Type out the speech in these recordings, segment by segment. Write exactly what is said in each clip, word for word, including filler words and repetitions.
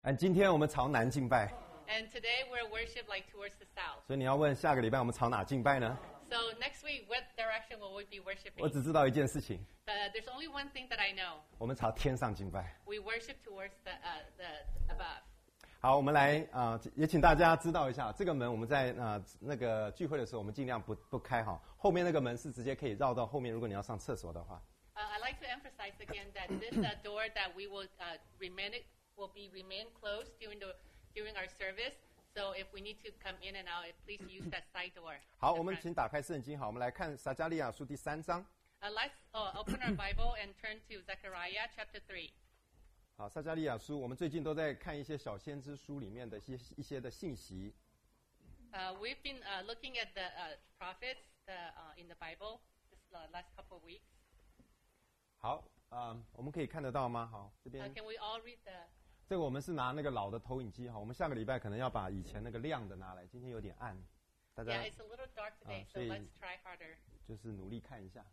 嗯，今天我们朝南敬拜。 And today we're worship like towards the south. 所以你要问下个礼拜我们朝哪敬拜呢？ So next week, what direction will we be worshiping? 我只知道一件事情， Uh, there's only one thing that I know. 我们朝天上敬拜。 We worship towards the uh, the above. 好，我们来啊、呃，也请大家知道一下，这个门我们在呃那个聚会的时候，我们尽量不不开哈。后面那个门是直接可以绕到后面，如果你要上厕所的话。 Uh, I'd like to emphasize again that this uh, door that we will uh, remain it will be remain closed during the during our service. So if we need to come in and out, please use that side door. 好，我们请打开圣经。好，我们来看撒迦利亚书第三章。 Uh, let's uh, open our Bible and turn to Zechariah chapter three. 好，撒迦利亚书，我们最近都在看一些小先知书里面的一些一些的信息。 Uh, we've been uh, looking at the uh, prophets the, uh, in the Bible this uh, last couple of weeks. 好，呃，我们可以看得到吗？好，这 Uh, 边 can we all read the? 这个我们是拿那个老的投影机哈，我们下个礼拜可能要把以前那个亮的拿来，今天有点暗，大家 Yeah, it's a little dark today, Uh, so so let's try harder. 就是努力看一下。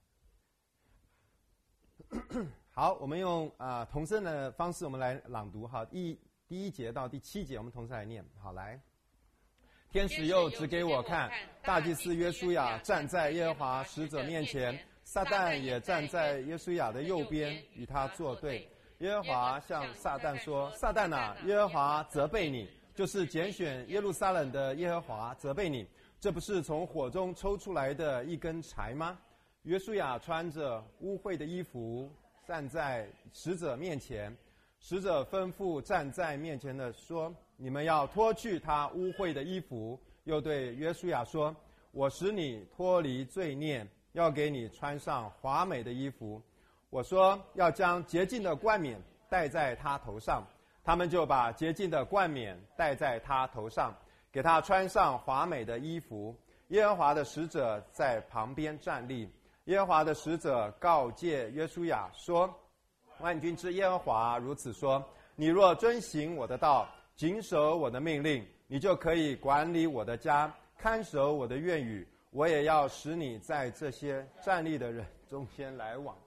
好，我们用啊、呃、同声的方式，我们来朗读哈，一第一节到第七节，我们同时来念。好，来。天使又指给我看，大祭司约书亚站在耶和华使者面前，撒旦也站在约书亚的右边，与他作对。耶和华向撒旦说：“撒旦啊，耶和华责备你，就是拣选耶路撒冷的耶和华责备你，这不是从火中抽出来的一根柴吗？”约书亚穿着污秽的衣服站在使者面前，使者吩咐站在面前的说：“你们要脱去他污秽的衣服。”又对约书亚说：“我使你脱离罪孽，要给你穿上华美的衣服。我说要将洁净的冠冕戴在他头上。”他们就把洁净的冠冕戴在他头上，给他穿上华美的衣服。耶和华的使者在旁边站立。耶和华的使者告诫约书亚说：“万军之耶和华如此说：你若遵行我的道，谨守我的命令，你就可以管理我的家，看守我的院宇。我也要使你在这些站立的人中间来往。”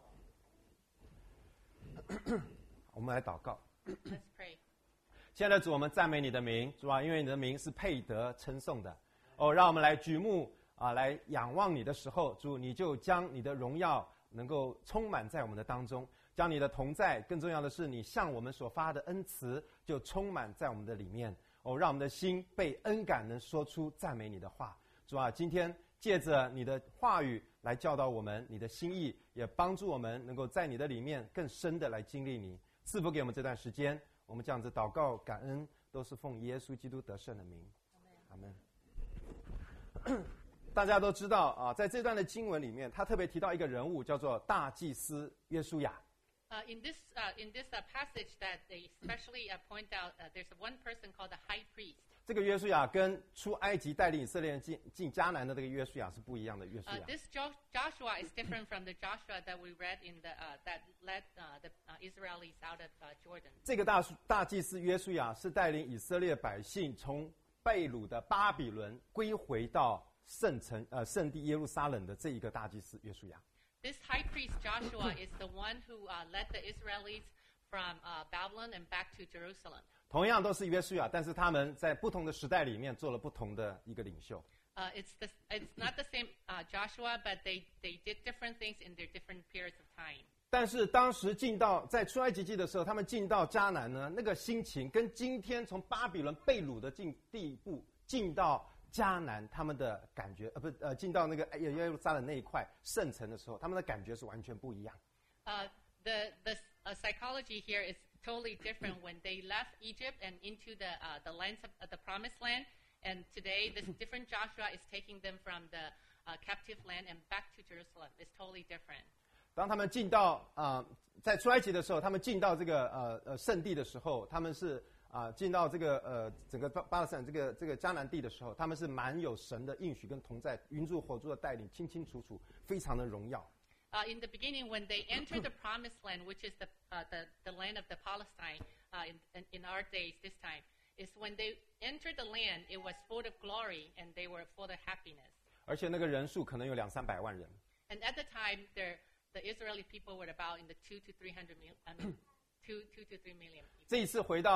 我们来祷告。 Let's pray. 亲爱的主，我们赞美你的名，主啊，因为你的名是配得称颂的。哦，让我们来举目啊，来仰望你的时候，主，你就将你的荣耀能够充满在我们的当中，将你的同在，更重要的是，你向我们所发的恩慈就充满在我们的里面。哦，让我们的心被恩感，能说出赞美你的话。主啊，今天借着你的话语来教导我们，你的心意也帮助我们能够在你的里面更深的来经历你。赐福给我们这段时间，我们这样子祷告感恩，都是奉耶稣基督得胜的名。阿门。大家都知道啊，在这段的经文里面，他特别提到一个人物，叫做大祭司约书亚。 Uh, in this uh, in this uh, passage that they especially uh, point out, uh, there's one person called the high priest. 这个约书亚跟出埃及带领以色列人进进迦南的这个约书亚是不一样的约书 Uh, 亚。 this jo- Joshua is different from the Joshua that we read in the uh, that led uh, the uh, Israelis out of uh, Jordan. 这个大大祭司约书亚是带领以色列百姓从被掳的巴比伦归回到圣城呃圣地耶路撒冷的这一个大祭司约书亚。 This high priest Joshua is the one who uh, led the Israelis from uh, Babylon and back to Jerusalem. 同样都是约书亚，但是他们在不同的时代里面做了不同的一个领袖。 Uh, it's the, it's not the same uh, Joshua, but they, they did different things in their different periods of time. 但是当时进到在出埃及记的时候，他们进到迦南呢，那个心情跟今天从巴比伦被掳的进地步进到迦南，他们的感觉呃不呃进到那个耶路撒冷那一块圣城的时候，他们的感觉是完全不一样。 Uh, the the uh, psychology here is totally different when they left Egypt and into the uh, the lands of uh, the promised land, and today this different Joshua is taking them from the uh, captive land and back to Jerusalem. It's totally different. 当他们进到啊、呃，在出埃及的时候，他们进到这个呃呃圣地的时候，他们是啊、呃、进到这个呃整个巴巴勒斯坦这个这个迦南地的时候，他们是蛮有神的应许跟同在，云柱火柱的带领，清清楚楚，非常的荣耀。 Uh, in the beginning, when they entered the promised land, which is the uh, the, the land of the Palestine uh, in, in in our days, this time is when they entered the land, it was full of glory and they were full of happiness. 而且那个人数可能有两三百万人。 And at the time, there the Israeli people were about in the two to three hundred mil, I mean, two two to three million people. 这一次回到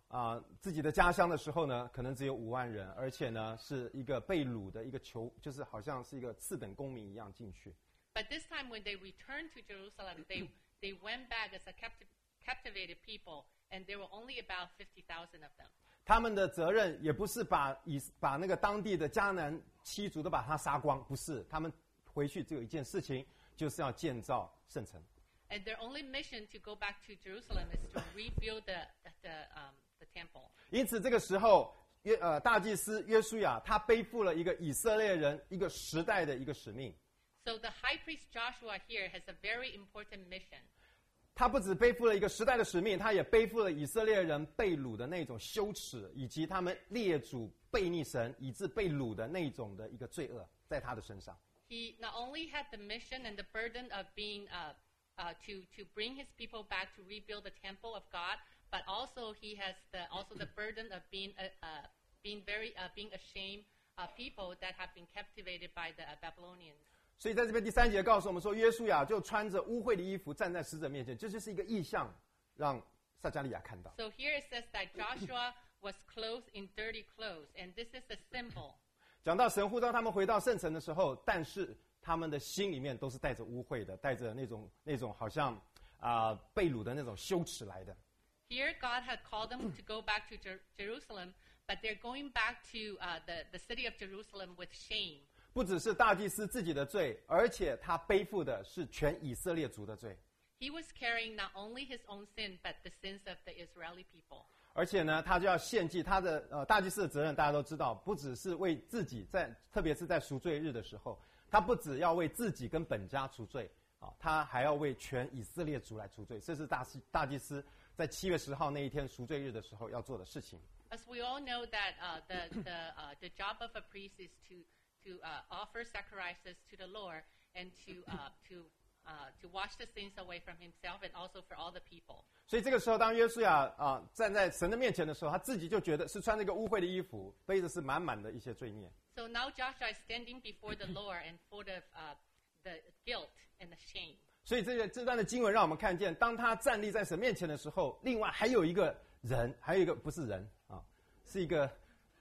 啊、呃、自己的家乡的时候呢，可能只有五万人，而且呢是一个被掳的一个囚，就是好像是一个次等公民一样进去。 But this time when they returned to Jerusalem, they they went back as a captive, captivated people, and there were only about fifty thousand of them. 他们的责任也不是把以把那个当地的迦南七族都把他杀光，不是，他们回去只有一件事情，就是要建造圣城。 And their only mission to go back to Jerusalem is to rebuild the the um, the temple. 因此这个时候，约呃大祭司约书亚他背负了一个以色列人一个时代的一个使命。 So the high priest Joshua here has a very important mission. 他不只背负了一个时代的使命，他也背负了以色列人被掳的那种羞耻，以及他们列祖悖逆神以致被掳的那种的一个罪恶，在他的身上。 He not only had the mission and the burden of being uh, uh, to to bring his people back to rebuild the temple of God, but also he has the also the burden of being uh, uh, being very uh, being ashamed uh, people that have been captivated by the uh, Babylonians. 所以在这边第三节告诉我们说，约书亚就穿着污秽的衣服站在使者面前，这就是一个意象，让撒迦利亚看到。 So here it says that Joshua was clothed in dirty clothes, and this is a symbol. 讲到神呼召他们回到圣城的时候，但是他们的心里面都是带着污秽的，带着那种那种好像啊、呃、被掳的那种羞耻来的。 Here God had called them to go back to Jer- Jerusalem, but they're going back to uh, the the city of Jerusalem with shame. 不只是大祭司自己的罪，而且他背负的是全以色列族的罪。 He was carrying not only his own sin, but the sins of the Israeli people. 而且呢，他就要献祭他的呃大祭司的责任，大家都知道，不只是为自己在，特别是在赎罪日的时候，他不只要为自己跟本家赎罪啊，他还要为全以色列族来赎罪。这是大祭大祭司在七月十号那一天赎罪日的时候要做的事情。 As we all know that uh, the the uh, the job of a priest is to to uh, offer sacrifices to the Lord and to uh, to uh, to wash the sins away from himself and also for all the people. 所以这个时候，当约书亚啊站在神的面前的时候，他自己就觉得是穿这个污秽的衣服，背着是满满的一些罪孽。 So now Joshua is standing before the Lord and full of uh, the guilt and the shame. 所以这个这段的经文让我们看见，当他站立在神面前的时候，另外还有一个人，还有一个不是人啊，是一个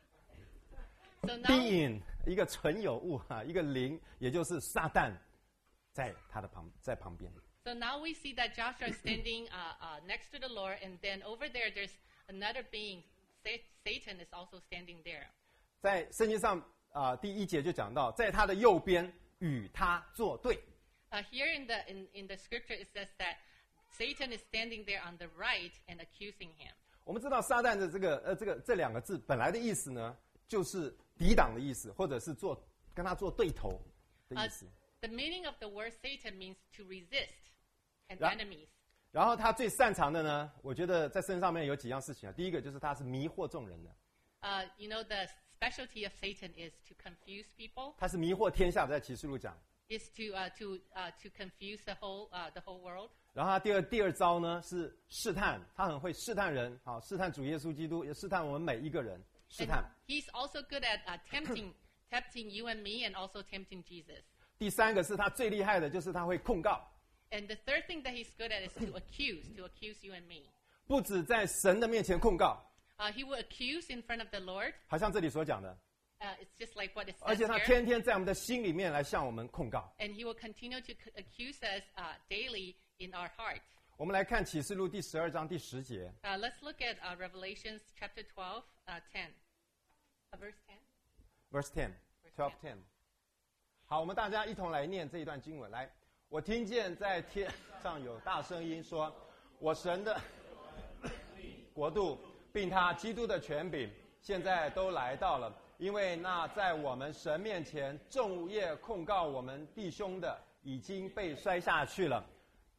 So now, being， 一个存有物啊，一个灵，也就是撒旦，在他的旁在旁边。 so now we see that Joshua is standing uh, uh, next to the Lord, and then over there, there's another being. Satan is also standing there. 在圣经上啊、呃，第一节就讲到，在他的右边与他作对。 Uh, here in the in, in the scripture, it says that Satan is standing there on the right and accusing him. 我们知道撒旦的这个呃这个这两个字本来的意思呢，就是抵挡的意思，或者是做跟他做对头的意思。 Uh, the meaning of the word Satan means to resist and 然 enemies. 然后他最擅长的呢，我觉得在身上面有几样事情啊。第一个就是他是迷惑众人的， Uh, you know, the specialty of Satan is to confuse people, 他是迷惑天下的，在启示录讲。 is to uh, to uh, to confuse the whole uh, the whole world. 然后他第二第二招呢是试探，他很会试探人，啊，试探主耶稣基督，也试探我们每一个人，试 And 探。 he's also good at uh, tempting tempting you and me, and also tempting Jesus. 第三个是他最厉害的，就是他会控告， And the third thing that he's good at is to accuse, to accuse you and me. 不止在神的面前控告， Uh, he will accuse in front of the Lord. 好像这里所讲的， Uh, it's just like what it 而 says 且他 here. 天天在我们的心里面来向我们控告。 And he will continue to c- accuse us uh, daily in our heart. 我们来看启示录第十二章第十节， Uh, let's look at uh, Revelations chapter twelve, uh, ten. Uh, verse ten. verse ten, twelve ten。好，我们大家一同来念这一段经文。来，我听见在天上有大声音说：“我神的国度，并他基督的权柄，现在都来到了。因为那在我们神面前昼夜控告我们弟兄的，已经被摔下去了。”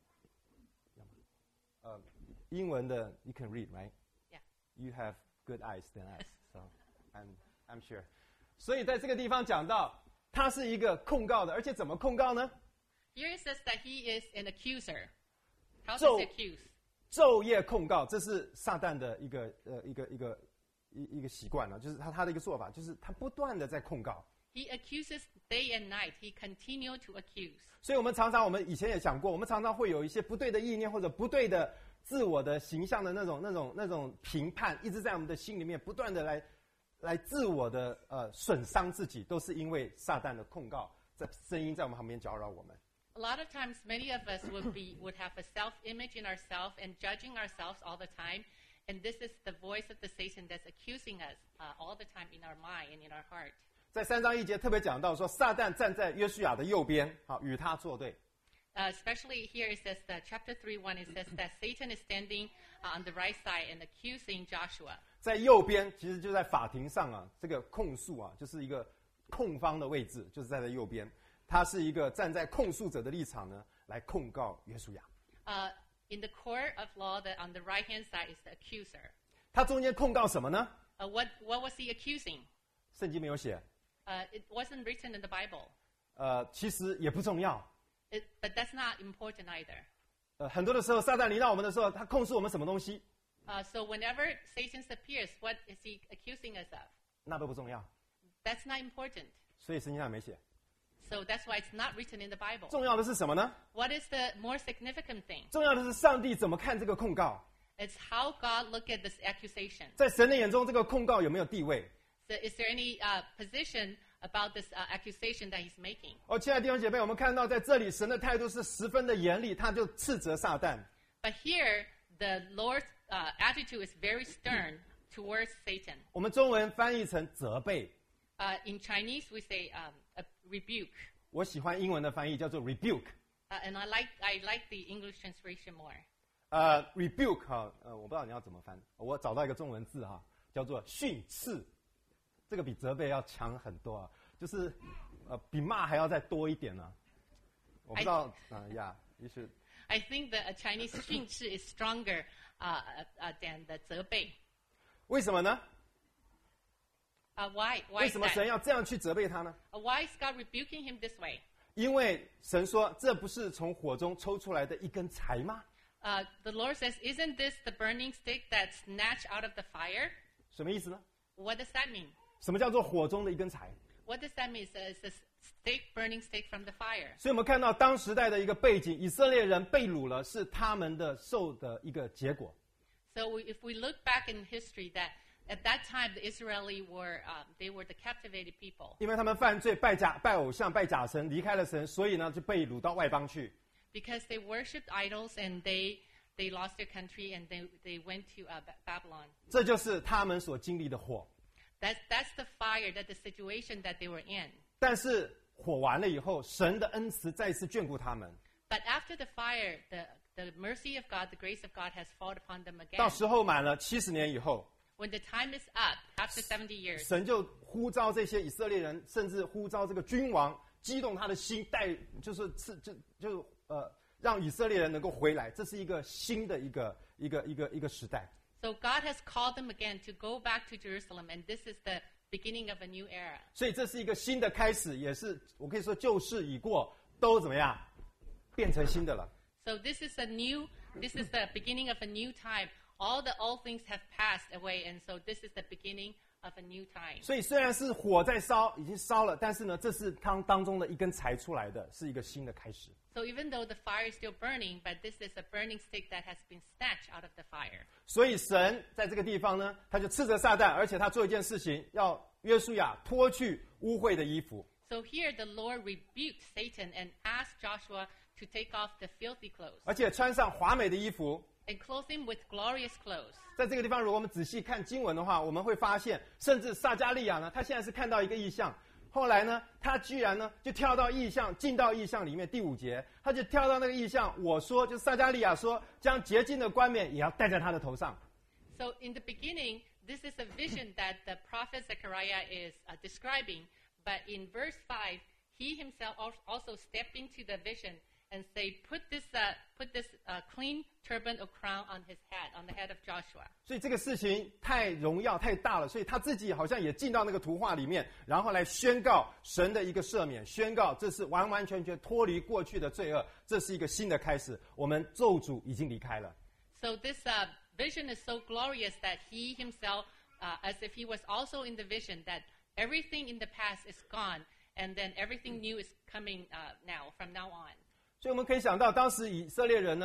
呃，英文的 you can read, right? Yeah. You have good eyes than us, so I'm I'm sure. 所以在这个地方讲到，他是一个控告的，而且怎么控告呢？ Here it says that he is an accuser. How does So- he accuse? 昼夜控告，这是撒旦的一个呃一个一个一一个习惯了，就是他他的一个做法，就是他不断的在控告。 He accuses day and night. He continued to accuse. 所以我们常常，我们以前也讲过，我们常常会有一些不对的意念或者不对的自我的形象的那种、那种、那种评判，一直在我们的心里面不断的来、来自我的呃损伤自己，都是因为撒旦的控告，在声音在我们旁边搅扰我们。 A lot of times, many of us would be would have a self-image in ourselves and judging ourselves all the time, and this is the voice of the Satan that's accusing us uh, all the time in our mind and in our heart. 在三章一节特别讲到说，撒旦站在约书亚的右边，好与他作对。 Uh, especially here, it says that chapter three one, it says that Satan is standing uh, on the right side and accusing Joshua. 在右边，其实就在法庭上啊，这个控诉啊，就是一个控方的位置，就是在在右边。他是一个站在控诉者的立场呢，来控告约书亚。 Uh, in the court of law, the, on the right-hand side is the accuser. 他中间控告什么呢？ Uh, what what was he accusing? 圣经没有写， Uh, it wasn't written in the Bible, 呃，其实也不重要。 it, but that's not important either. 呃，很多的时候，撒旦临到我们的时候，他控诉我们什么东西， Uh, so whenever Satan appears, what is he accusing us of? 那都不重要。 That's not important. 所以圣经上没写。 So that's why it's not written in the Bible. 重要的是什么呢？ What is the more significant thing? 重要的是上帝怎么看这个控告。 It's how God look at this accusation. 在神的眼中，这个控告有没有地位？ So is there any uh, position about this uh, accusation that he's making? 哦，亲爱的弟兄姐妹，我们看到在这里，神的态度是十分的严厉，他就斥责撒旦。 But here, the Lord's uh, attitude is very stern towards Satan. 我们中文翻译成责备， Uh, in Chinese, we say um, a rebuke. 我喜欢英文的翻译叫做 rebuke。 Uh, and I like I like the English translation more. 呃 ，rebuke 哈，呃，我不知道你要怎么翻，我找到一个中文字哈，叫做训斥，这个比责备要强很多啊，就是呃比骂还要再多一点呢、啊。我不知道啊呀，也许 I think the uh, Chinese 训斥 is stronger uh, uh, than the 责备. 为什么呢？ Uh, why? Why 为 is 什么神 that? 要这样去责备他呢？ Uh, why is God rebuking him this way? 因为神说，这不是从火中抽出来的一根柴吗？ Uh, the Lord says, "Isn't this the burning stick that's snatched out of the fire?" 什么意思呢？ What does that mean? 什么叫做火中的一根柴？ What does that mean? It's a stick, burning stick from the fire. 所以我们看到当时代的一个背景，以色列人被掳了，是他们的受的一个结果。 So we, if we look back in history, that at that time the Israeli were um, they were the captivated people 因为他们犯罪、拜假、拜偶像、拜假神，离开了神，所以呢就被掳到外邦去。 because they worshipped idols and they they lost their country and they they went to uh, Babylon. 这就是他们所经历的火。 That's that's the fire, that the situation that they were in. 但是火完了以后，神的恩慈再次眷顾他们。 But after the fire, the the mercy of God, the grace of God has fallen upon them 到 again. 时候满了七十年以后， When the time is up, after seventy years, 神就呼召这些以色列人，甚至呼召这个君王，激动他的心，带就是就就呃让以色列人能够回来。这是一个新的一个一个一个一个时代。 so God has called them again to go back to Jerusalem, and this is the beginning of a new era. 所以这是一个新的开始，也是我可以说旧事已过，都怎么样变成新的了。 So this is a new, this is the beginning of a new time. All the old things have passed away, and so this is the beginning of a new time. 所以虽然是火在烧，已经烧了，但是呢，这是当当中的一根柴出来的，是一个新的开始。 So even though the fire is still burning, but this is a burning stick that has been snatched out of the fire. 所以神在这个地方呢，他就斥责撒旦，而且他做一件事情，要约书亚脱去污秽的衣服。 So here the Lord rebuked Satan and asked Joshua to take off the filthy clothes 而且穿上华美的衣服。 and clothe him with glorious clothes. 在这个地方，如果我们仔细看经文的话，我们会发现，甚至撒迦利亚呢，他现在是看到一个异象，后来呢，他居然呢就跳到异象，进到异象里面第五节，他就跳到那个异象，我说，就是撒迦利亚说，将洁净的冠冕也要戴在他的头上。 So in the beginning, this is a vision that the prophet Zechariah is uh, describing. But in verse five, he himself also stepped into the vision and say, "Put this, uh, put this uh, clean turban or crown on his head, on the head of Joshua." 所以这个事情太荣耀太大了，所以他自己好像也进到那个图画里面，然后来宣告神的一个赦免，宣告这是完完全全脱离过去的罪恶，这是一个新的开始。我们咒诅已经离开了。 So this uh, vision is so glorious that he himself, uh, as if he was also in the vision, that everything in the past is gone, and then everything new is coming uh, now, from now on. 所以我们可以想到，当时以色列人呢，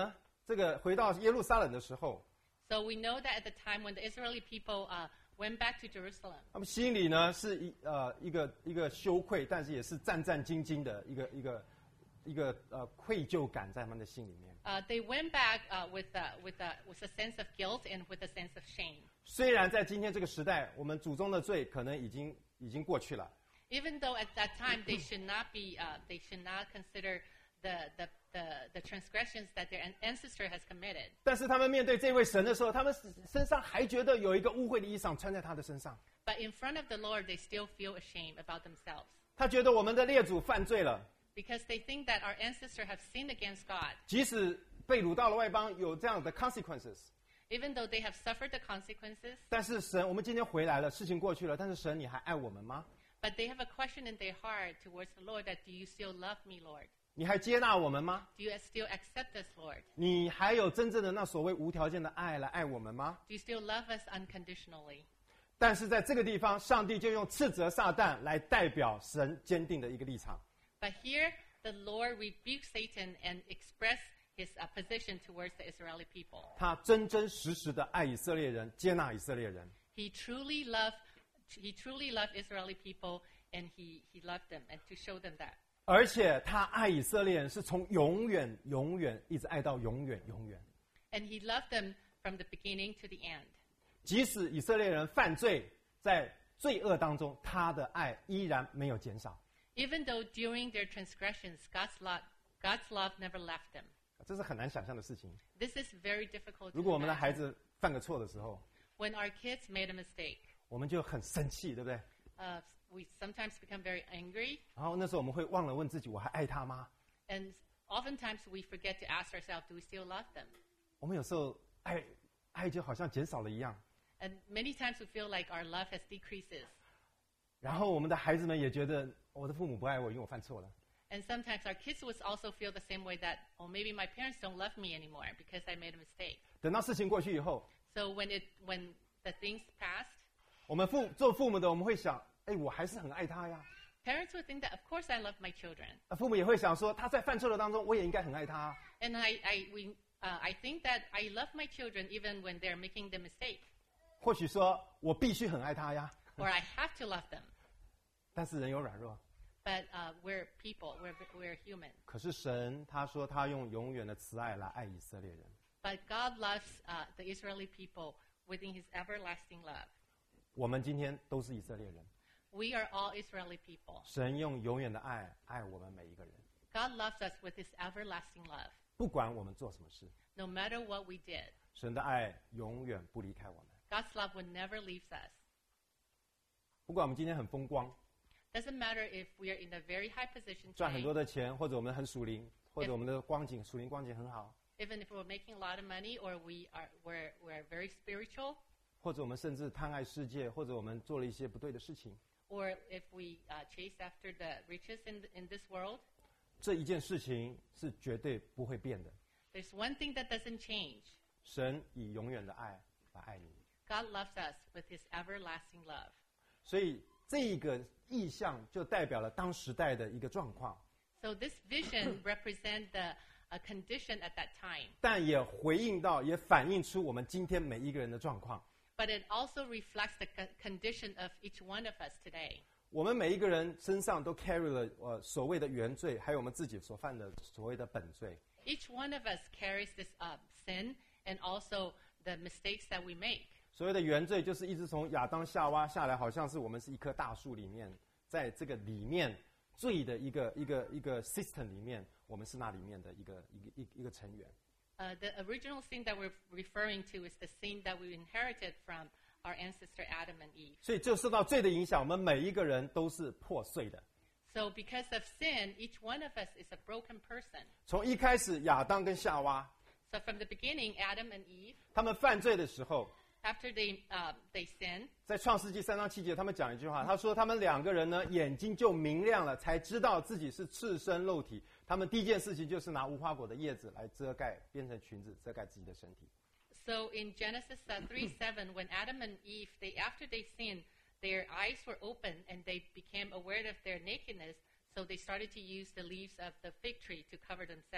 这个回到耶路撒冷的时候， So we know that at the time when the Israeli people uh, went back to Jerusalem, 他们心里呢是一呃一个一个羞愧，但是也是战战兢兢的一个一个一个呃愧疚感在他们的心里面。 uh, they went back uh, with, uh, with, uh, with a sense of guilt and with a sense of shame. 虽然在今天这个时代，我们祖宗的罪可能已经已经过去了， Even though at that time they should not be, uh, they should not consider the, the, the, the transgressions that their an- ancestor has committed. 但是他们面对这位神的时候，他们身上还觉得有一个污秽的衣裳穿在他的身上。 But in front of the Lord, they still feel ashamed about themselves 他觉得我们的列祖犯罪了， because they think that our ancestors have sinned against God. 即使被掳到了外邦，有这样的 consequences。 Even though they have suffered the consequences, 但是神，我们今天回来了，事情过去了，但是神，你还爱我们吗？ but they have a question in their heart towards the Lord that, do you still love me, Lord? 你还接纳我们吗？ Do you still accept us, Lord? 你还有真正的那所谓无条件的爱来爱我们吗？ Do you still love us unconditionally? 但是在这个地方，上帝就用斥责撒旦来代表神坚定的一个立场。 But here, the Lord rebukes Satan and express his uh, position towards the Israeli people. 他真真实实的爱以色列人，接纳以色列人。 He truly loved, he truly loved Israeli people, and he, he loved them, and to show them that. 而且他爱以色列人是从永远、永远一直爱到永远、永远。 And he loved them from the beginning to the end. 即使以色列人犯罪，在罪恶当中，他的爱依然没有减少。 Even though during their transgressions, God's love, God's love never left them. 这是很难想象的事情。 This is very difficult 如 to 果我们的孩 imagine. 子犯个错的时候， When our kids made a mistake, 我们就很生气，对不对？ uh, we sometimes become very angry, 然后那时候我们会忘了问自己：我还爱他吗？ and oftentimes we forget to ask ourselves, do we still love them? 我们有时候爱爱就好像减少了一样。 And many times we feel like our love has decreases. 然后我们的孩子们也觉得我的父母不爱我，因为我犯错了。 And sometimes our kids would also feel the same way that, oh, maybe my parents don't love me anymore because I made a mistake. 等到事情过去以后， So when it when the things passed, 我们父做父母的，我们会想：哎，我还是很爱他呀。 parents would think that, of course, I love my children. 啊，父母也会想说，他在犯错的当中，我也应该很爱他。 And I, I, we, uh, I think that I love my children even when they're making the mistake. 或许说我必须很爱他呀， Or I have to love them. 但是人有软弱。 But uh, we're people. We're, we're human. 可是神他说他用永远的慈爱来爱以色列人。 But God loves uh, the Israeli people within his everlasting love. 我们今天都是以色列人， We are all Israeli people. 神用永远的爱爱我们每一个人， God loves us with his everlasting love. 不管我们做什么事， No matter what we did, 神的爱永远不离开我们。 God's love would never leave us. 不管我们今天很风光， Doesn't matter if we are in a very high position 赚很 today, 多的钱，或者我们很属灵，或者我们的光景属灵光景很好， even if we're making a lot of money or we are, we're, we're very spiritual, 或者我们甚至贪爱世界，或者我们做了一些不对的事情， or if we uh, chase after the riches in, the, in this world, 这一件事情是绝对不会变的。 there's one thing that doesn't change. 神以永远的爱来爱你， God loves us with his everlasting love. 所以这个意象就代表了当时代的一个状况， So this vision represents the uh, condition at that time, 但也回应到，也反映出我们今天每一个人的状况。 but it also reflects the co- condition of each one of us today. 我们每一个人身上都 carry 了呃所谓的原罪，还有我们自己所犯的所谓的本罪。 Each one of us carries this uh, sin and also the mistakes that we make. 所谓的原罪，就是一直从亚当夏娃下来，好像是我们是一棵大树里面，在这个里面罪的一个一个一个 system 里面，我们是那里面的一个一个一个一个成员。 Uh, the original sin that we're referring to is the sin that we inherited from our ancestor Adam and Eve. 所以就受到罪的影响，我们每一个人都是破碎的。 So because of sin, each one of us is a broken person. 从一开始，亚当跟夏娃 So from the beginning, Adam and Eve, 他们犯罪的时候， after they, uh, they sinned, 在创世纪三章七节，他们讲一句话，他说他们两个人呢眼睛就明亮了，才知道自己是赤身露体。他们第一件事情就是拿无花果的叶子来遮盖，编成裙子遮盖自己的身体。 so in Genesis uh, three seven, when Adam and Eve, they after they sinned, their eyes were open and they became aware of their nakedness, so they started to use the leaves of the fig tree to cover themselves.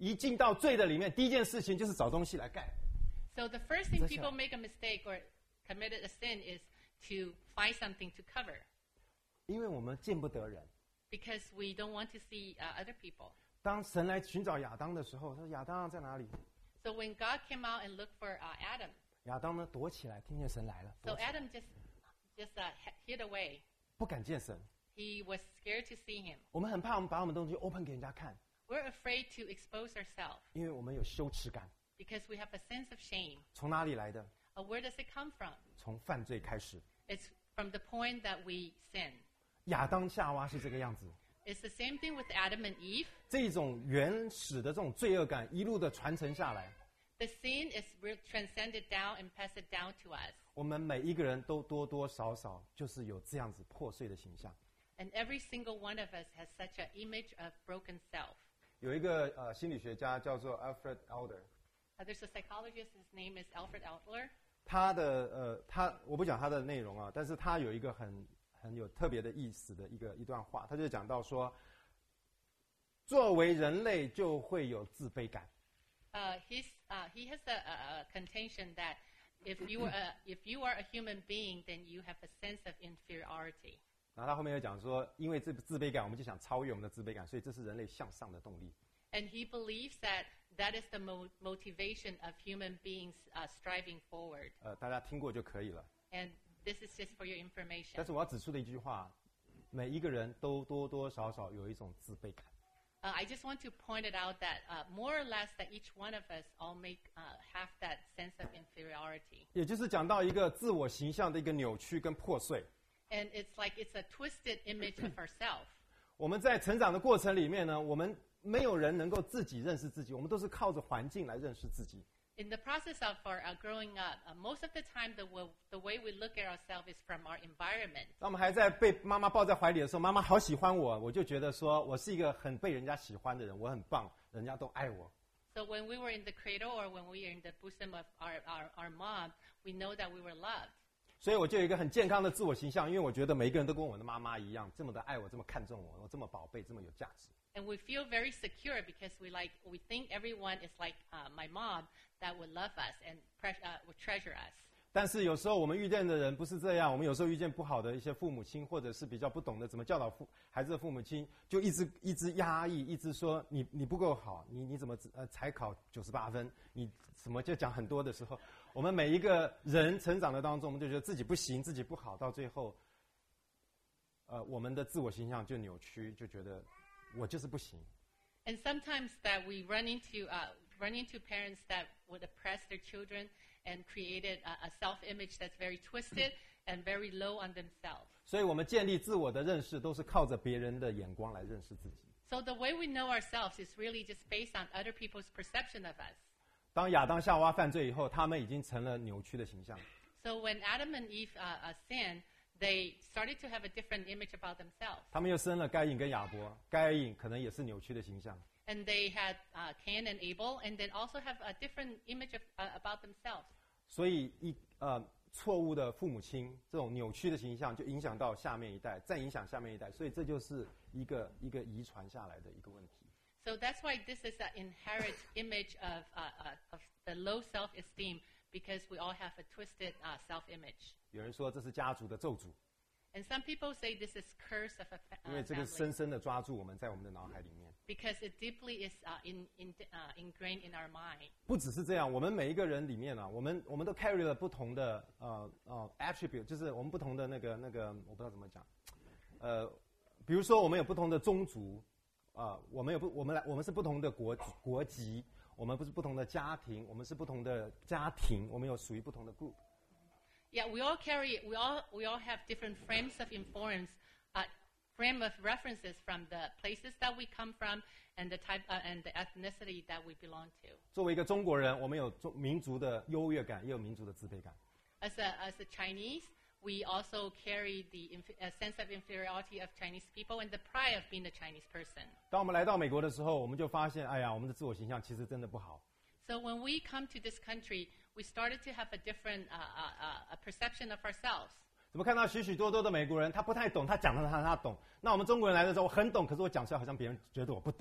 一进到罪的里面，第一件事情就是找东西来盖。 So the first thing people make a mistake or committed a sin is to find something to cover. 因为我们见不得人。 Because we don't want to see uh, other people. 当神来寻找亚当的时候，他说亚当在哪里？ So when God came out and looked for uh, Adam. 亚当呢躲起来，听见神来了。 So Adam just just uh, hid away. 不敢见神。 He was scared to see him. 我们很怕我们把我们东西 open 给人家看。 We're afraid to expose ourselves. 因为我们有羞耻感。 Because we have a sense of shame. 从哪里来的？ Uh, where does it come from? 从犯罪开始。 It's from the point that we sin. 亚当夏娃是这个样子。 It's the same thing with Adam and Eve. 这种原始的这种罪恶感一路的传承下来。 The sin is transcended down and passed it down to us. 我们每一个人都多多少少就是有这样子破碎的形象。 And every single one of us has such an image of broken self. 有一个呃心理学家叫做 Alfred Adler。Uh, there's a psychologist. His name is Alfred Adler. 他的呃他我不讲他的内容啊，但是他有一个很很有特别的意思的一个一段话，他就讲到说，作为人类就会有自卑感。 Uh, he's, uh, he has a, a, a contention that if you, are a, if you are a human being, then you have a sense of inferiority. 然后他后面又讲说，因为这自卑感，我们就想超越我们的自卑感，所以这是人类向上的动力。 And he believes that that is the mo- motivation of human beings uh, striving forward. 呃，大家听过就可以了。 And this is just for your information. 但是我要指出的一句话，每一个人都多多少少有一种自卑感。 Uh, I just want to point it out that uh, more or less that each one of us all make uh, have that sense of inferiority. 也就是讲到一个自我形象的一个扭曲跟破碎。 And it's like it's a twisted image of ourselves. 我们在成长的过程里面呢，我们没有人能够自己认识自己，我们都是靠着环境来认识自己。 In the process of our uh, growing up, uh, most of the time the, w- the way we look at ourselves is from our environment. 当我们还在被妈妈抱在怀里的时候，妈妈好喜欢我，我就觉得说我是一个很被人家喜欢的人，我很棒，人家都爱我。 So when we were in the cradle or when we were in the bosom of our, our, our mom, we know that we were loved. 所以我就有一个很健康的自我形象，因为我觉得每一个人都跟我的妈妈一样，这么的爱我，这么看重我，我这么宝贝，这么有价值。 And we feel very secure because we like we think everyone is like uh, my mom that would love us and pre- uh, would treasure us. 但是有时候我们遇见的人不是这样，我们有时候遇见不好的一些父母亲，或者是比较不懂得怎么教导父孩子的父母亲，就一直一直压抑，一直说你你不够好，你你怎么呃才考九十八分，你什么就讲很多的时候，我们每一个人成长的当中，我们就觉得自己不行，自己不好，到最后，呃，我们的自我形象就扭曲，就觉得我就是不行。 And sometimes that we run into uh, run into parents that would oppress their children and created a, a self-image that's very twisted and very low on themselves. 所以我们建立自我的认识，都是靠着别人的眼光来认识自己。 So the way we know ourselves is really just based on other people's perception of us. 当亚当夏娃犯罪以后，他们已经成了扭曲的形象。 So when Adam and Eve uh, uh, sinned, they started to have a different image about themselves. 他们又生了该隐跟亚伯，该隐可能也是扭曲的形象。 And they had uh, Cain and Abel, and then also have a different image of, uh, about themselves. 所以一呃错误的父母亲，这种扭曲的形象就影响到下面一代，再影响下面一代，所以这就是一个一个遗传下来的一个问题。 So that's why this is an inherent image of, uh, uh, of the low self-esteem, because we all have a twisted uh, self-image. 有人说这是家族的咒诅， And some people say this is curse of a fa- 因为 uh, 这个 family, 深深的抓住我们在我们的脑海里面。 because it deeply is uh, in, in, uh, ingrained in our mind. 不只是这样，我们每一个人里面啊，我们我们都 carry 了不同的呃呃 attribute， 就是我们不同的那个那个，我不知道怎么讲，呃，比如说我们有不同的宗族，啊、呃，我们有不我们来我们是不同的国国籍，我们不是不同的家庭，我们是不同的家庭，我们有属于不同的 group。 Yeah, we all carry, we all, we all have different frames of influence, uh, frame of references from the places that we come from and the type uh, and the ethnicity that we belong to. 作为一个中国人，我们有中民族的优越感，也有民族的自卑感。 As a, as a Chinese, we also carry the inf- a sense of inferiority of Chinese people and the pride of being a Chinese person. 当我们来到美国的时候，我们就发现，哎呀，我们的自我形象其实真的不好。 So when we come to this country, we started to have a different uh, uh, uh, a perception of ourselves. 怎么看到许许多多的美国人，他不太懂，他讲的他他懂。那我们中国人来的时候，我很懂，可是我讲出来好像别人觉得我不懂。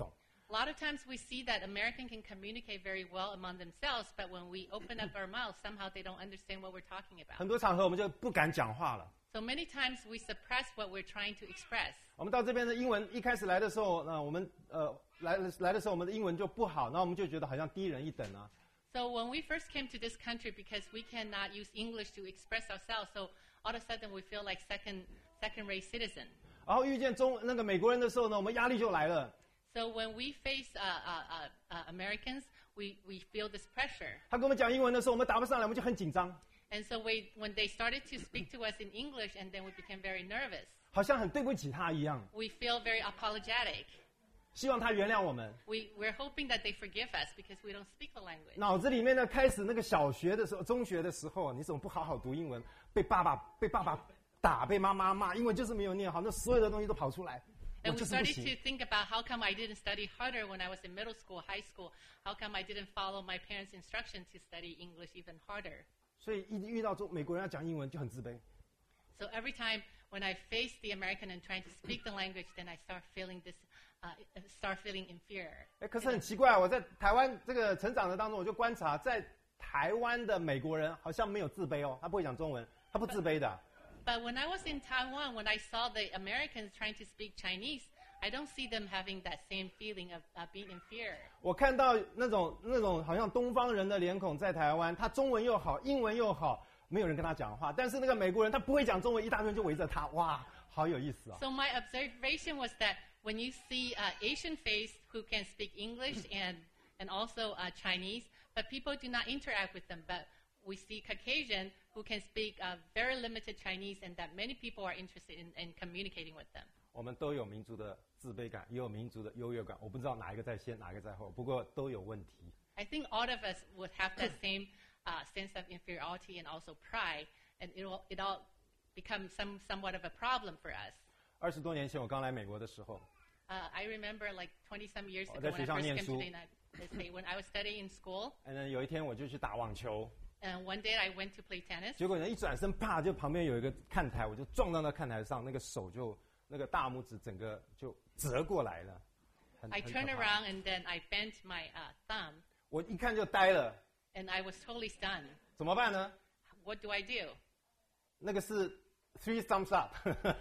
A lot of times we see that Americans can communicate very well among themselves, but when we open up our mouths, somehow they don't understand what we're talking about. 很多场合我们就不敢讲话了。 So many times we suppress what we're trying to express. 我们到这边的英文一开始来的时候，那我们呃来来的时候我们的英文就不好，那我们就觉得好像低人一等啊。 So when we first came to this country, because we cannot use English to express ourselves, so all of a sudden we feel like second second-rate citizen. 然后遇见中那个美国人的时候呢，我们压力就来了。 So when we face uh, uh, uh, Americans, we, we feel this pressure. 他跟我们讲英文的时候，我们答不上来，我们就很紧张。 And so we, when they started to speak to us in English, and then we became very nervous. 好像很对不起他一样。 We feel very apologetic. 希望他原谅我们。 We, we're hoping that they forgive us because we don't speak the language. 脑子里面呢，开始那个小学的时候、中学的时候，你怎么不好好读英文？被爸爸被爸爸打，被妈妈骂，英文就是没有念好，那所有的东西都跑出来。 And we started to think about how come I didn't study harder when I was in middle school, high school. How come I didn't follow my parents' instruction to study English even harder? 所以一遇到中美国人要讲英文就很自卑。 So every time when I face the American and trying to speak the language, then I start feeling this, uh, start feeling inferior. 哎，可是很奇怪，我在台湾这个成长的当中，我就观察，在台湾的美国人好像没有自卑哦，他不会讲中文，他不自卑的。 But when I was in Taiwan, when I saw the Americans trying to speak Chinese, I don't see them having that same feeling of uh, being inferior. 我看到那种那种好像东方人的脸孔在台湾，他中文又好，英文又好，没有人跟他讲话。但是那个美国人他不会讲中文，一大堆人就围着他，哇，好有意思啊！ So my observation was that when you see uh, Asian face who can speak English and and also uh, Chinese, but people do not interact with them. But we see Caucasian who can speak uh, very limited Chinese, and that many people are interested in, in communicating with them. 我们都有民族的自卑感，也有民族的优越感。我不知道哪一个在先，哪一个在后，不过都有问题。 I think all of us would have that same uh, sense of inferiority and also pride, and it all it all becomes some somewhat of a problem for us. 二十多年前我刚来美国的时候， Uh, I remember like twenty some years 我 ago 在 when 学 I 校 first 念 came to 书。 the United States, when I was studying in school, 嗯，有一天我就去打网球， and one day I went to play tennis. 结果呢一转身，啪，就旁边有一个看台，我就撞到那看台上，那个手就那个大拇指整个就折过来了。很 I 很可 turned 怕 around and then I bent my uh, thumb, 我一看就呆了， and I was totally stunned. 怎么办呢？ What do I do? 那个是 three thumbs up，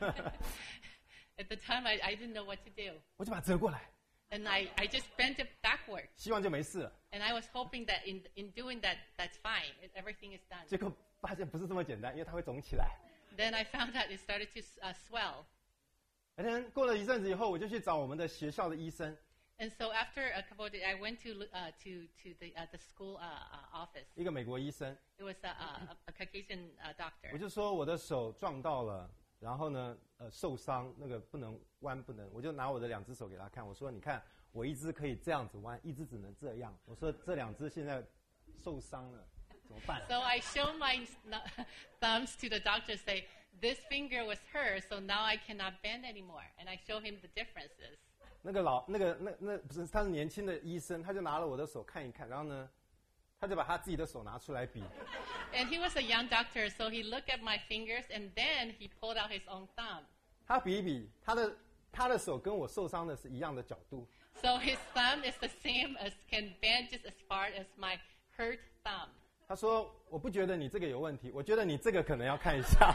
At the time, I, I didn't know what to do. 我就把它折过来， And I, I just bent it backward. 希望就没事了。 And I was hoping that in, in doing that, that's fine. It, everything is done. 结果发现不是这么简单，因为它会肿起来。 Then I found out it started to uh, swell. 而且过了一阵子以后，我就去找我们的学校的医生， And so after a couple of days, I went to uh, to to the uh, the school uh, uh, office. 一个美国医生， It was a, a, a Caucasian uh, 我 doctor. 就说我的手撞到了，然后呢，呃，受伤，那个不能弯，不能，我就拿我的两只手给他看，我说你看，我一只可以这样子弯，一只只能这样，我说这两只现在受伤了，怎么办？ So I show my thumbs to the doctor, say this finger was hers, so now I cannot bend anymore, and I show him the differences. 那个老那个那那不是他是年轻的医生，他就拿了我的手看一看，然后呢，他就把他自己的手拿出来比， And he was a young doctor, so he looked at my fingers, and then he pulled out his own thumb. 他比一比，他的他的手跟我受伤的是一样的角度， So his thumb is the same as can bend just as far as my hurt thumb. 他说我不觉得你这个有问题，我觉得你这个可能要看一下。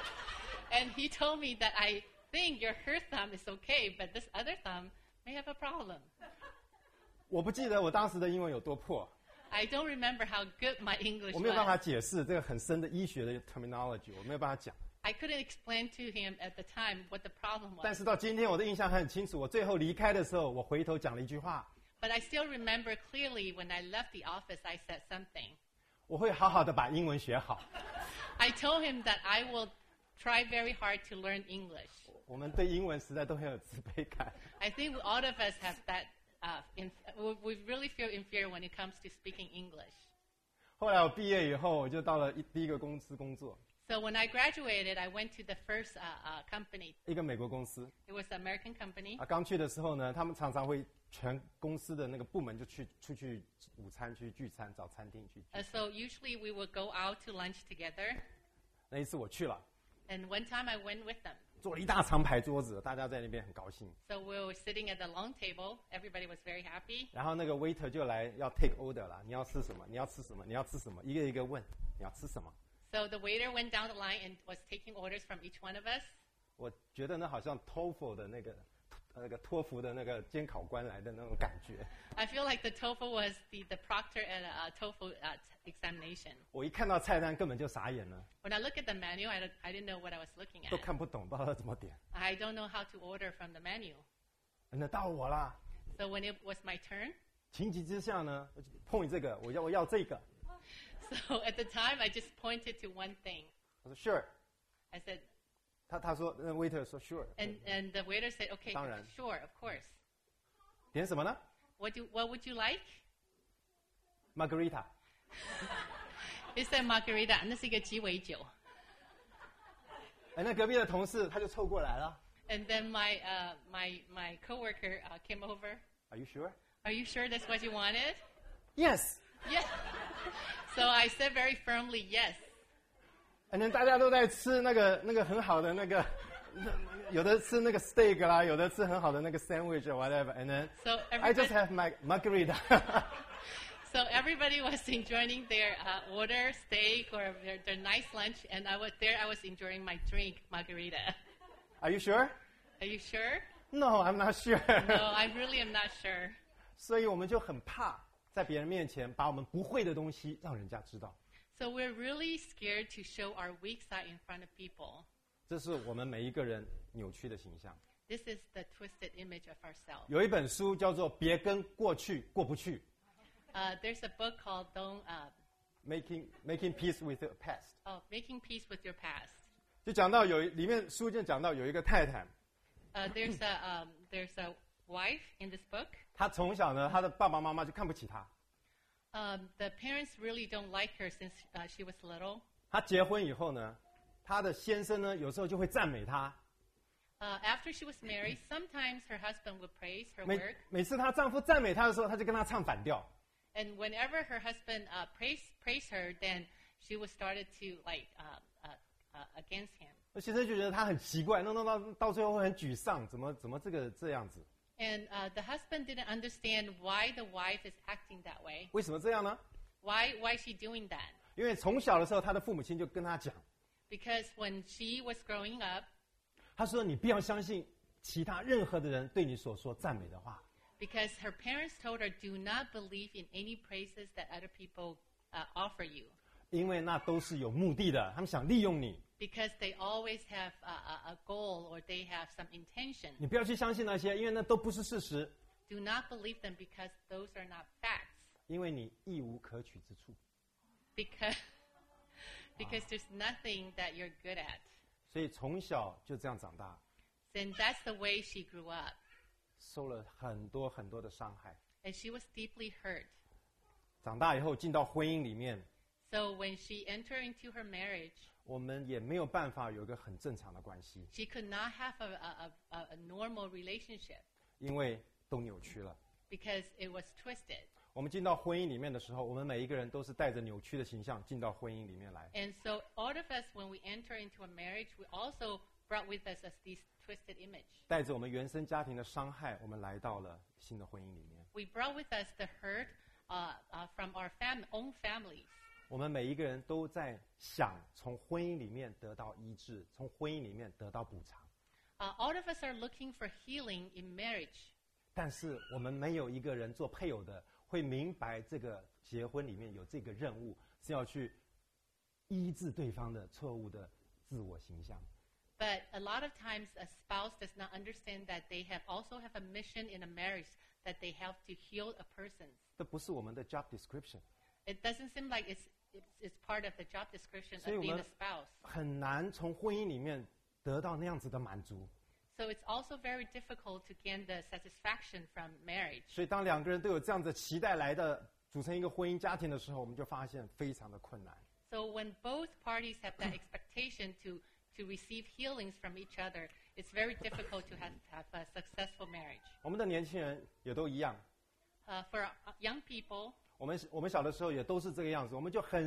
And he told me that I think your hurt thumb is okay, but this other thumb may have a problem. 我不记得我当时的英文有多破， I don't remember how good my English 我没有办法 was. 解释这个很深的医学的 terminology， 我没有办法讲。 I couldn't explain to him at the time what the problem 但 was. 是到今天我的印象很清楚，我最后离开的时候，我回头讲了一句话， But I still remember clearly when I left the office, I said something. 我会好好的把英文学好。 I told him that I will try very hard to learn English. 我们对英文实在都很有自卑感。 I think all of us have that. Uh, in, we we really feel inferior when it comes to speaking English. 后来我毕业以后，我就到了一第一个公司工作， So when I graduated, I went to the first uh, uh, company. 一个美国公司。 It was an American company. 啊，刚去的时候呢，他们常常会全公司的那个部门就去出去午餐去聚餐，找餐厅去聚 Uh, 餐。 so usually we would go out to lunch together. 那一次我去了， And one time I went with them. 做了一大长排桌子，大家在那边很高兴。 So we were sitting at the long table. Everybody was very happy. 然后那个 waiter 就来要 take order 了，你要吃什么？你要吃什么？你要吃什么？一个一个问，你要吃什么？ So the waiter went down the line and was taking orders from each one of us. 我觉得那好像 T O E F L 的那个那个托福的那个监考官来的那种感觉。 I feel like the TOEFL was the, the proctor at a, a TOEFL uh, t- examination. 我一看到菜单根本就傻眼了， When I look at the menu, I, don't, I didn't know what I was looking 都 at. 看不懂，不知道怎么点。 I don't know how to order from the menu. 那到我啦， So when it was my turn, 情急之下呢，我就碰这个，我要我要这个。 so at the time, I just pointed to one thing. 他说 sure， I said, 他他说那 waiter 说 sure， and, and the waiter said, okay, 当然。 sure, of course. 点什么呢 What, do, what would you like? ？Margarita。 He said margarita, 那是一个鸡尾酒。 哎，那隔壁的同事他就凑过来了。 And then my, uh, my, my coworker uh, came over. Are you sure? Are you sure that's what you wanted? Yes. Yes. So I said very firmly, yes. And then 大家都在吃那个那个很好的那个，有的吃那个 steak 啦，有的吃很好的那个 sandwich or whatever. And then So I just everybody, have my margarita. so everybody was enjoying their uh, order, steak, or their, their nice lunch, and I was there. I was enjoying my drink, margarita. Are you sure? Are you sure? No, I'm not sure. No, I really am not sure. 所以我们就很怕在别人面前把我们不会的东西让人家知道。 So we're really scared to show our weak side in front of people. 这是我们每一个人扭曲的形象。 This is the twisted image of ourselves. 有一本书叫做《别跟过去过不去》 Uh, there's a book called Don't, uh, ，Making Making Peace with the Past， oh, Making Peace with Your Past. 就讲到有里面书就讲到有一个太太， Uh, there's a um, there's a wife in this book. 她从小呢，她的爸爸妈妈就看不起她。 Um, the parents really don't like her since uh, she was little. 她结婚以后呢，她的先生呢，有时候就会赞美她。 Uh, after she was married, sometimes her husband would praise her 每 work, 每次她丈夫赞美她的时候，她就跟她唱反调。 and whenever her husband uh, praise praise her, then she would started to like uh, uh, uh, against him. 那先生就觉得她很奇怪，弄弄到到最后会很沮丧，怎么怎么这个这样子？ And uh, the husband didn't understand why the wife is acting that way. 为什么这样呢？ Why why is she doing that? 因为从小的时候，她的父母亲就跟她讲， Because when she was growing up, 他说：“你不要相信其他任何的人对你所说赞美的话， because her parents told her, do not believe in any praises that other people uh, offer you. 因为那都是有目的的，他们想利用你。 Because they always have a, a, a goal or they have some intention. 你不要去相信那些，因为那都不是事实， Do not believe them because those are not facts. 因为你亦无可取之处。 Because, because there's nothing that you're good at. 所以从小就这样长大， And that's the way she grew up. 受了很多很多的伤害。 And she was deeply hurt. 长大以后进到婚姻里面， So when she entered into her marriage, 我们也没有办法有一个很正常的关系， she could not have a, a, a, a normal relationship 因为都扭曲了。 because it was twisted. 我们进到婚姻里面的时候，我们每一个人都是带着扭曲的形象进到婚姻里面来。 And so all of us, when we enter into a marriage, we also brought with us as this twisted image. 带着我们原生家庭的伤害，我们来到了新的婚姻里面。 We brought with us the hurt uh, uh, from our fam- own families. 我们每一个人都在想从婚姻里面得到医治，从婚姻里面得到补偿。 Uh, all of us are looking for healing in marriage. 但是我们没有一个人做配偶的会明白这个结婚里面有这个任务，是要去医治对方的错误的自我形象。 But a lot of times a spouse does not understand that they have also have a mission in a marriage that they have to heal a person. 这不是我们的 job description， It doesn't seem like it's, it's, it's part of the job description 所以 of 我 being 们 a spouse. 很难从婚姻里面得到那样子的满足。 So it's also very difficult to gain the satisfaction from marriage. 所以当两个人都有这样子期待来的组成一个婚姻家庭的时候，我们就发现非常的困难。 So when both parties have that expectation to, to receive healings from each other, it's very difficult to have, have a successful marriage. 我们的年轻人也都一样， Uh, for uh, young people, 我们我们小的时候也都是这个样子，我们就很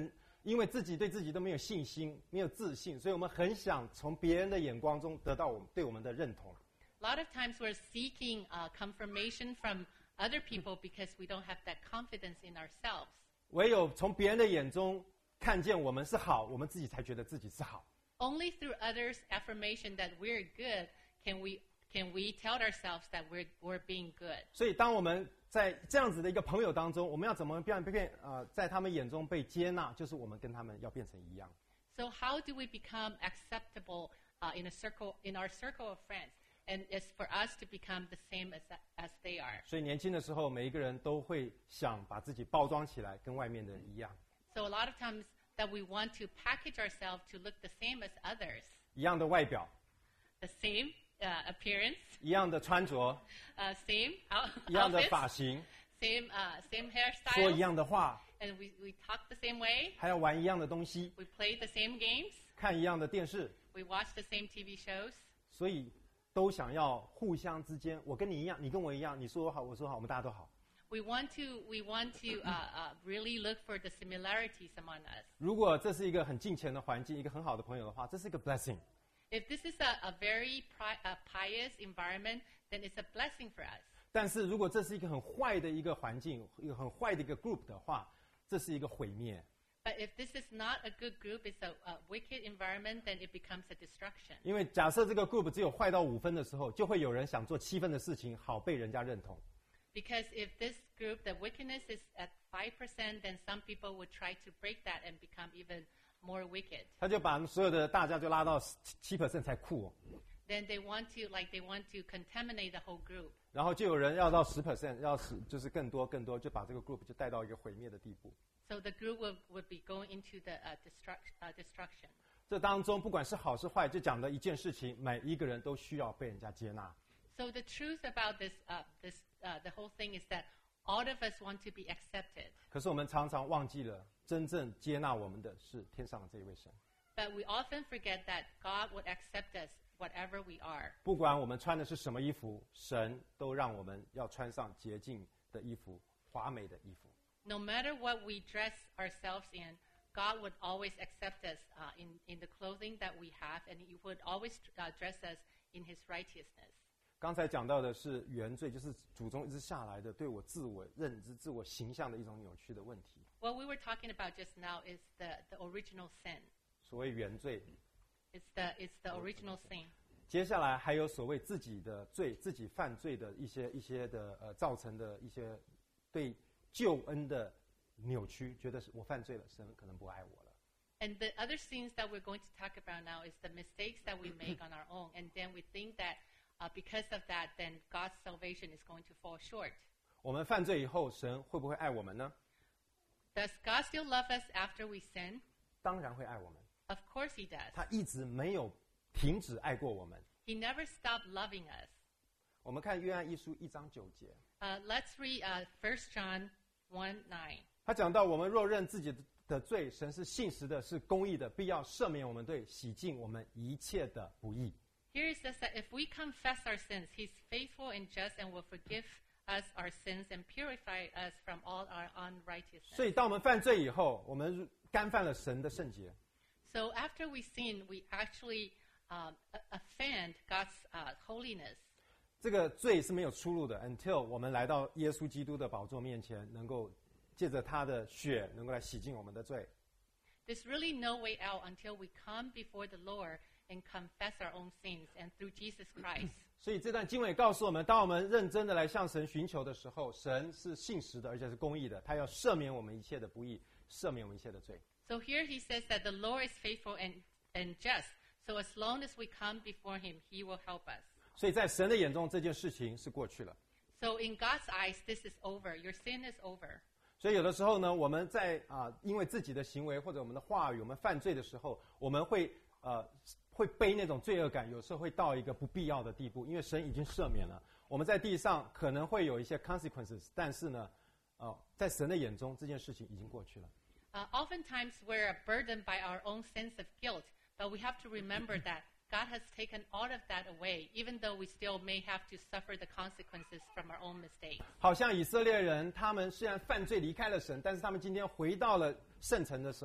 因为自己对自己都没有信心，没有自信，所以我们很想从别人的眼光中得到我们对我们的认同。 A lot of times we're seeking uh, confirmation from other people because we don't have that confidence in ourselves. 唯有从别人的眼中看见我们是好，我们自己才觉得自己是好。 Only through others' affirmation that we're good can we can we tell ourselves that we're we're being good. 所以，当我们在这样子的一个朋友当中，我们要怎么变变呃，在他们眼中被接纳，就是我们跟他们要变成一样。 So how do we become acceptable uh, in a circle in our circle of friends? And it's for us to become the same as as they are. 所以年轻的时候，每一个人都会想把自己包装起来，跟外面的人一样。 So a lot of times that we want to package ourselves to look the same as others. 一样的外表， The same uh, appearance, 一样的穿着， uh, same out- 一样的 outfits, 发型， same uh, same 说一 hairstyle, 样的话， and we, we talk the same way. 还要玩一样的东西， We play the same games. 看一样的电视， We watch the same T V shows. 所以都想要互相之间，我跟你一样，你跟我一样，你说我好，我说好，我们大家都好。 We want to we want to uh, uh, really look for the similarities among us. 如果这是一个很敬虔的环境，一个很好的朋友的话，这是一个 blessing。 If this is a, a very pri- a pious environment, then it's a blessing for us. 但是如果这是一个很坏的一个环境，一个很坏的一个 group 的话，这是一个毁灭。 But if this is not a good group, it's a, a wicked environment, then it becomes a destruction. 因为假设这个 group 只有坏到五分的时候，就会有人想做七分的事情，好被人家认同。 Because if this group, the wickedness is at five percent, then some people would try to break that and become even more wicked. 他就把所有的大家就拉到七 percent 才酷、哦， Then they want to, like, they want to contaminate the whole group. 然后就有人要到十 percent， 要十就是更多更多，就把这个 group 就带到一个毁灭的地步。 So the group would, would be going into the uh, destruct, uh, destruction. 这当中不管是好是坏，就讲的一件事情，每一个人都需要被人家接纳。 So the truth about this, uh, this, uh, the whole thing is that all of us want to be accepted. 可是我们常常忘记了，真正接纳我们的是天上的这一位神。 But we often forget that God would accept us whatever we are. 不管我们穿的是什么衣服，神都让我们要穿上洁净的衣服、华美的衣服。 No matter what we dress ourselves in, God would always accept us uh, in, in the clothing that we have, and He would always uh, dress us in His righteousness. 刚才讲到的是原罪，就是祖宗一直下来的对我自我认知、自我形象的一种扭曲的问题。 What we were talking about just now is the, the original sin. 所谓原罪， It's the, it's the original sin. 接下来还有所谓自己的罪、自己犯罪的一些一些的呃造成的一些对救恩的扭曲，觉得是我犯罪了，神可能不爱我了。 And the other sins that we're going to talk about now is the mistakes that we make on our own. And then we think that uh, because of that, then God's salvation is going to fall short. 我们犯罪以后，神会不会爱我们呢？ Does God still love us after we sin? 当然会爱我们， Of course He does. 他一直没有停止爱过我们。 He never stopped loving us. 我们看约翰一书一章九节， Uh, let's read uh, First John one nine. 他讲到我们若认自己的罪，神是信实的，是公义的，必要赦免我们罪，洗净我们一切的不义。 Here it says that if we confess our sins, He's faithful and just and will forgive us our sins and purify us from all our unrighteousness. 所以当我们犯罪以后，我们干犯了神的圣洁。 So after we sin, we actually um, offend God's uh, holiness. 这个罪是没有出路的 ，until 我们来到耶稣基督的宝座面前，能够借着他的血，能够来洗净我们的罪。 There's really no way out until we come before the Lord and confess our own sins, and through Jesus Christ. 所以这段经文也告诉我们，当我们认真的来向神寻求的时候，神是信实的，而且是公义的，他要赦免我们一切的不义，赦免我们一切的罪。 So here he says that the Lord is faithful and, and just. So as long as we come before Him, He will help us. 所以在神的眼中，这件事情是过去了。 So in God's eyes, this is over. Your sin is over. 所以有的时候呢，我们在啊、因为自己的行为或者我们的话语，我们犯罪的时候，我们会呃会背那种罪恶感，有时候会到一个不必要的地步，因为神已经赦免了。我们在地上可能会有一些 consequences， 但是呢，呃，在神的眼中，这件事情已经过去了。 Uh, oftentimes, we're burdened by our own sense of guilt, but we have to remember that God has taken all of that away, even though we still may have to suffer the consequences from our own mistakes. 好像以色列人，他们虽然犯罪离开了神，但是他们今天回到了圣城的时候，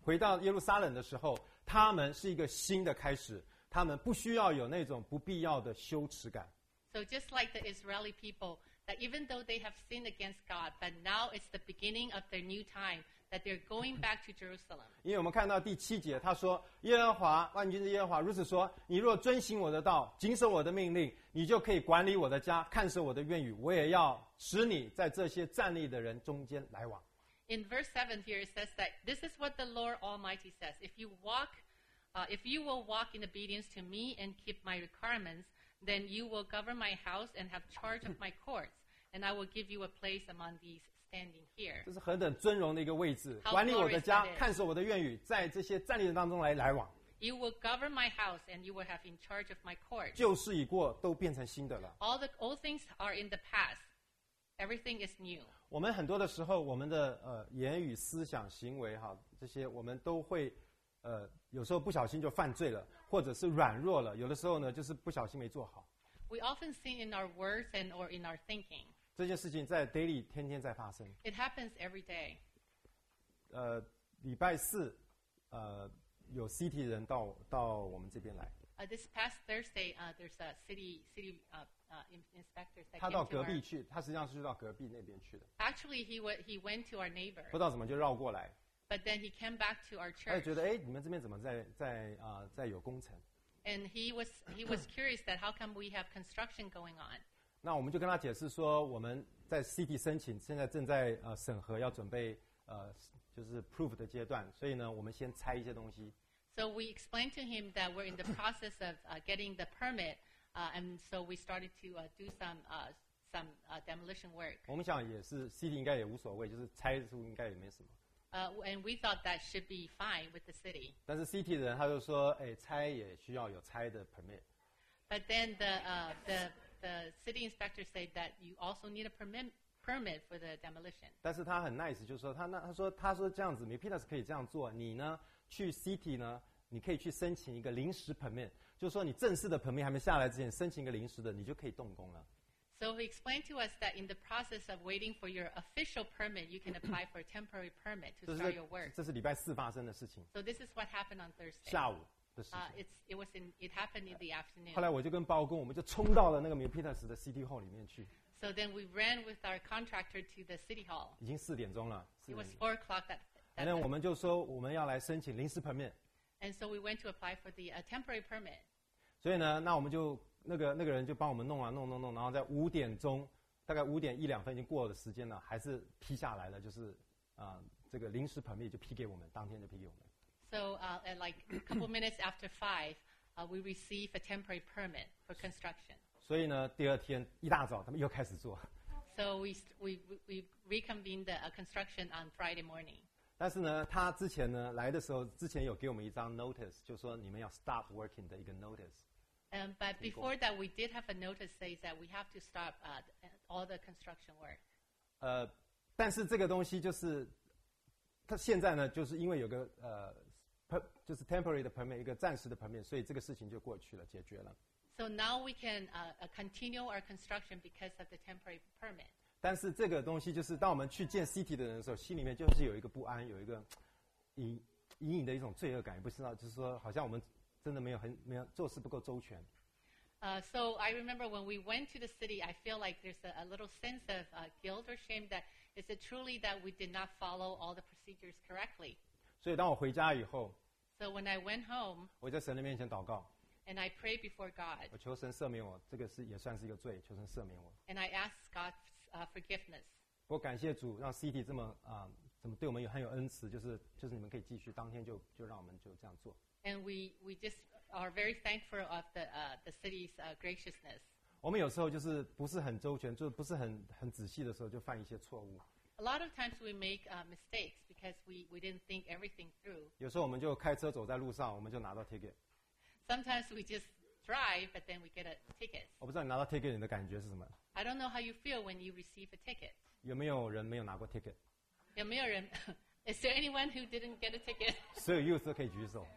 回到耶路撒冷的时候，他们是一个新的开始，他们不需要有那种不必要的羞耻感。 So just like the Israeli people, that even though they have sinned against God, but now it's the beginning of their new time, that they're going back to Jerusalem. 因为我们看到第七节，他说：“耶和华万军之耶和华如此说：你若遵行我的道，谨守我的命令，你就可以管理我的家，看守我的院宇。我也要使你在这些站立的人中间来往。” In verse seven here, it says that this is what the Lord Almighty says: If you walk, uh, if you will walk in obedience to me and keep my requirements, then you will govern my house and have charge of my courts, and I will give you a place among these standing here. 这是何等尊荣的一个位置，管理我的家，看守我的院宇，在这些站立人当中来来往。 You will govern my house, and you will have in charge of my courts. 旧事已过，都变成新的了。 All the old things are in the past. Everything is new. 我们很多的时候，我们的呃言语、思想、行为，哈，这些我们都会，呃，有时候不小心就犯罪了，或者是软弱了。有的时候呢，就是不小心没做好。 We often sin in our words and or in our thinking. 这件事情在 daily 天天在发生。 It happens every day. 呃，礼拜四，呃，有 city 人到到我们这边来。 Uh, this past Thursday, uh, there's a city city uh, uh, inspectors that 他 came 到 to 隔 our. 壁去，他实际上是到隔壁那边去的。 Actually, he w- he went to our neighbor, 不知道怎么就绕过来， but then he came back to our 他就 church, 觉得，哎，你们这边怎么在在啊、呃、在有工程？ and he was he was curious that how come we have construction going on. 那我们就跟他解释说，我们在 city 申请，现在正在呃审核，要准备呃就是 proof 的阶段，所以呢，我们先拆一些东西。 So we explained to him that we're in the process of uh, getting the permit, uh, and so we started to uh, do some uh, some uh, demolition work. 我们想也是 city 应该也无所谓，就是拆除应该也没什么。 Uh, and we thought that should be fine with the city. 但是 city 的人他就说，哎，拆也需要有拆的 permit。 But then the uh, the the city inspector said that you also need a permit permit for the demolition. 但是他很 nice，就是说他那他说他说这样子 ，Milpitas 可以这样做，你呢去 city 呢，你可以去申请一个临时 permit， 就是说你正式的 permit 还没下来之前，申请一个临时的，你就可以动工了。 So he explained to us that in the process of waiting for your official permit, you can apply for a temporary permit 这 to 是 start your work. 这是礼拜四发生的事情， So this is what happened on Thursday. 下午的事 Uh, 情。 it's it was in it happened in the 后 afternoon. 来我就跟包工，我们就冲到了那个 Milpitas 的 city hall 里面去， So then we ran with our contractor to the city hall. 已经四点钟了。四 It 点 was four o'clock that. 然 that 后我们就说我们要来申请临时 permit， and so we went to apply for the uh, temporary permit. 所以呢，那我们就那个那个人就帮我们弄啊弄弄弄，然后在五点钟，大概五点一两分已经过了时间了，还是批下来了，就是啊、呃、这个临时 permit 就批给我们，当天就批给我们。 So uh, at like a couple minutes after five, uh, we received a temporary permit for construction. 所以呢，第二天一大早他们又开始做， So we st- we we reconvened the uh, construction on Friday morning. 但是呢，他之前呢来的时候，之前有给我们一张 notice，就说你们要 start working 的一个 notice。 Um, but before that, we did have a notice says that we have to stop uh, all the construction work. 呃，但是这个东西就是，它现在呢，就是因为有个呃 per, 就是 temporary 的 permit， 一个暂时的 permit， 所以这个事情就过去了，解决了。 So now we can uh, uh, continue our construction because of the temporary permit. 但是这个东西就是，当我们去见 city 的人的时候，心里面就是有一个不安，有一个隐隐隐的一种罪恶感，也不知道，就是说，好像我们真的没有很没有做事不够周全。 Uh, so I remember when we went to the city, I feel like there's a, a little sense of uh, guilt or shame that is it truly that we did not follow all the procedures correctly. 所以当我回家以后， So when I went home 我在神的面前祷告， and I prayed before God 我求神赦免我，这个是也算是一个罪，求神赦免我。 and I asked God uh, forgiveness. 我感谢主，让 city 这么啊、怎么对我们有很有恩慈，就是就是你们可以继续，当天就就让我们就这样做。 And we, we just are very thankful of the, uh, the city's uh, graciousness. 我们有时候就是不是很周全，就是不是很很仔细的时候，就犯一些错误。 A lot of times we make uh, mistakes because we, we didn't think everything through. 有时候我们就开车走在路上，我们就拿到 ticket。 Sometimes we just drive, but then we get a ticket. 我不知道你拿到 ticket 你的感觉是什么？ I don't know how you feel when you receive a ticket. 有没有人没有拿过 ticket？ 有没有人 Is there anyone who didn't get a ticket? 所有 youth 都可以举手。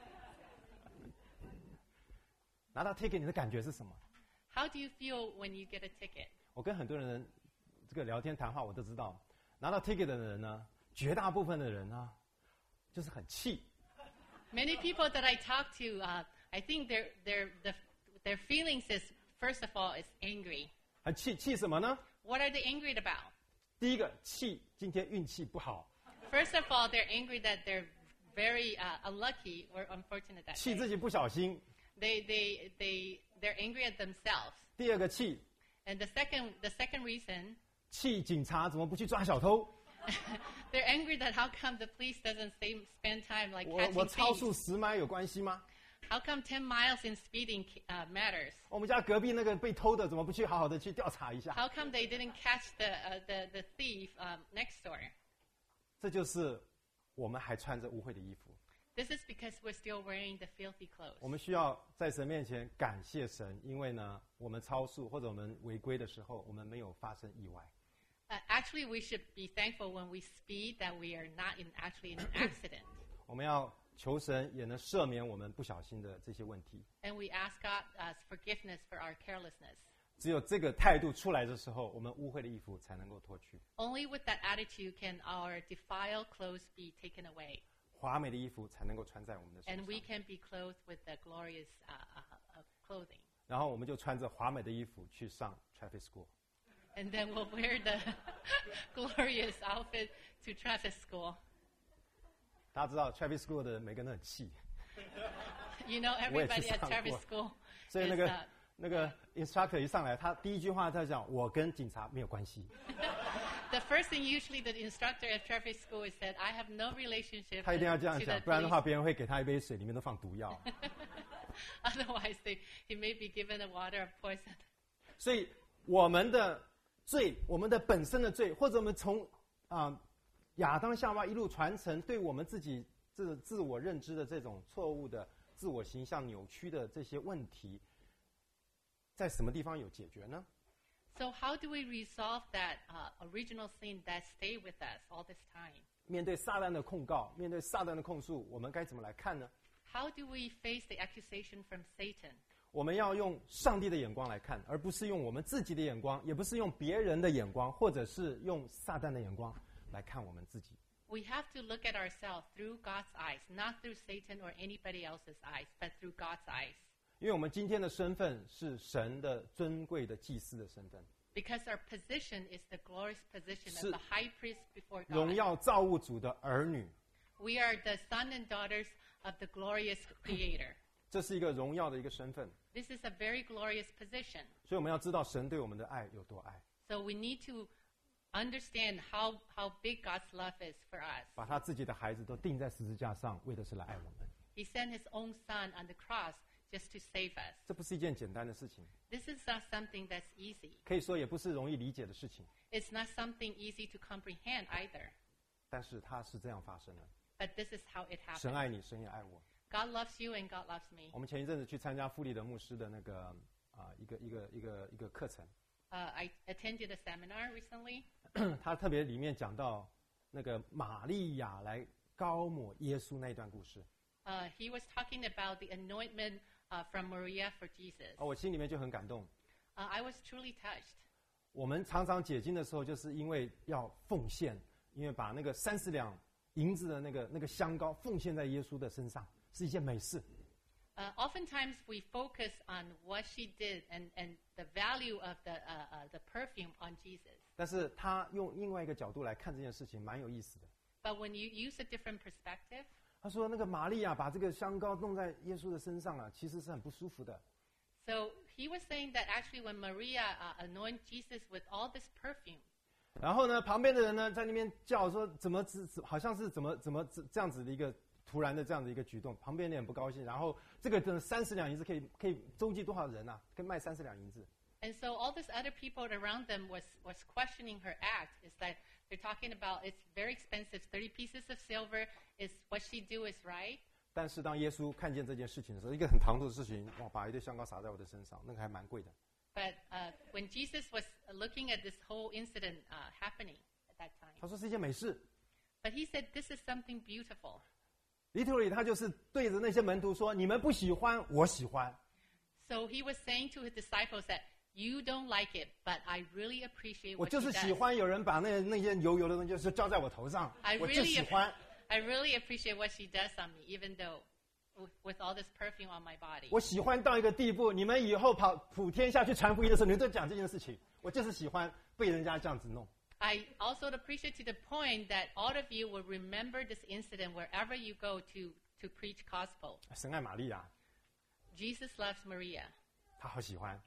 拿到 ticket 你的感觉是什么？ How do you feel when you get a ticket? 我跟很多人这个聊天谈话，我都知道，拿到 ticket 的人呢，绝大部分的人呢， 就是很气。 Many people that I talk to, uh, I think their their the, their feelings is first of all is angry. 很气，气什么呢？ What are they angry about? 第一个气，今天运气不好。 First of all, they're angry that they're very uh, unlucky or unfortunate that 气 day. 自己不小心。 They they they they're angry at themselves. 第二个气， And the second the second reason, 气警察怎么不去抓小偷？ they're angry that how come the police doesn't save, spend time like 我我 catching 超 thieves? 速十迈有关系吗？ How come ten miles in speeding uh, matters? 我们家隔壁那个被偷的，怎么不去好好的去调查一下？ How come they didn't catch the uh, the the thief um, next door? 这就是我们还穿着污秽的衣服。 This is because we're still wearing the filthy clothes. 我们需要在神面前感谢神，因为呢，我们超速或者我们违规的时候，我们没有发生意外。 Uh, actually, we should be thankful when we speed that we are not in actually in an accident. 我们要求神也能赦免我们不小心的这些问题。 And we ask God uh, forgiveness for our carelessness. 只有这个态度出来的时候，我们污秽的衣服才能够脱去， Only with that attitude can our defiled clothes be taken away. 华美的衣服才能够穿在我们的身 And 上。 we can be clothed with the glorious uh, uh, uh, clothing. 然后我们就穿着华美的衣服去上 traffic school。 And then we'll wear the glorious outfit to traffic school. 大家知道 traffic school 的每个人都很气， You know, 我也去 everybody at 上 traffic 过。 school 所以 is, 那个 uh, 那个 instructor 一上来，他第一句话他讲：“我跟警察没有关系。 the first thing usually the instructor at traffic school is said, I have no relationship ” 他一定要这样 to 讲， the 不然的话， police. 别人会给他一杯水，里面都放毒药。 Otherwise, they, he may be given a water of poison. 所以我们的罪，我们的本身的罪，或者我们从啊、呃、亚当夏娃一路传承，对我们自己自自我认知的这种错误的自我形象扭曲的这些问题，在什么地方有解决呢？ So how do we resolve that uh, original sin that stayed with us all this time? 面对撒旦的控告，面对撒旦的控诉，我们该怎么来看呢？ How do we face the accusation from Satan? 我们要用上帝的眼光来看，而不是用我们自己的眼光，也不是用别人的眼光，或者是用撒旦的眼光来看我们自己。 We have to look at ourselves through God's eyes, not through Satan or anybody else's eyes, but through God's eyes. 因为我们今天的身份是神的尊贵的祭司的身份， Because our position is the glorious position 是 of the high priest before 荣 God. 耀造物主的儿女， We are the sons and daughters of the glorious Creator. 这是一个荣耀的一个身份。 This is a very glorious position. 所以我们要知道神对我们的爱有多爱， So we need to understand how, how big God's love is for us. 把他自己的孩子都钉在十字架上，为的是来爱我们。 He sent his own son on the cross just to save us. 这不是一件简单的事情， This is not something that's easy. 可以说也不是容易理解的事情， It's not something easy to comprehend either. 但是它是这样发生的。 But this is how it 神 happens. 爱你，神也爱我。 God loves you and God loves me. 我们前一阵子去参加富利德牧师的那个啊、一个一个一个一个课程， Uh, I attended a seminar recently. 他特别里面讲到那个玛利亚来膏抹耶稣那一段故事， Uh, he was talking about the anointment uh, from Maria for Jesus. 哦，我心里面就很感动。 Uh, I was truly touched. 我们常常解经的时候，就是因为要奉献，因为把那个三十两银子的那个那个香膏奉献在耶稣的身上，是一件美事。 Uh, oftentimes we focus on what she did and, and the value of the, uh, uh, the perfume on Jesus. 但是他用另外一个角度来看这件事情，蛮有意思的。 But when you use a different perspective, 他说，那个玛利亚把这个香膏弄在耶稣的身上啊，其实是很不舒服的。 so he was saying that actually when Maria uh, anointed Jesus with all this perfume, 然后呢，旁边的人呢在那边叫说，怎么只好像是怎么怎么这样子的一个突然的这样的一个举动，旁边的人不高兴。然后这个真的三十两银子可以可以周济多少人啊？可以卖三十两银子。 and so all these other people around them was, was questioning her act. It's like they're talking about it's very expensive, thirty pieces of silver. Is what she do is right. 但是当耶稣看见这件事情的时候，一个很唐突的事情，哇，把一堆香膏洒在我的身上，那个还蛮贵的。 But uh, when Jesus was looking at this whole incident uh, happening at that time, 他说是一件美事。 but he said this is something beautiful. literally 他就是对着那些门徒说：“你们不喜欢，我喜欢。” So he was saying to his disciples that you don't like it, but I really appreciate 我 what 就 she 是喜 does. 欢有人把那那些油油的东西就是浇在我头上 I， 我就 really 喜欢。 I really appreciate what she does on me, even though with, with all this perfume on my body. 我喜欢到一个地步，你们以后跑普天下去传福音的时候，你们都讲这件事情。我就是喜欢被人家这样子弄。 I also appreciate to the point that all of you will remember this incident wherever you go to, to preach gospel. 神爱玛利亚， Jesus loves Maria. 他好喜欢，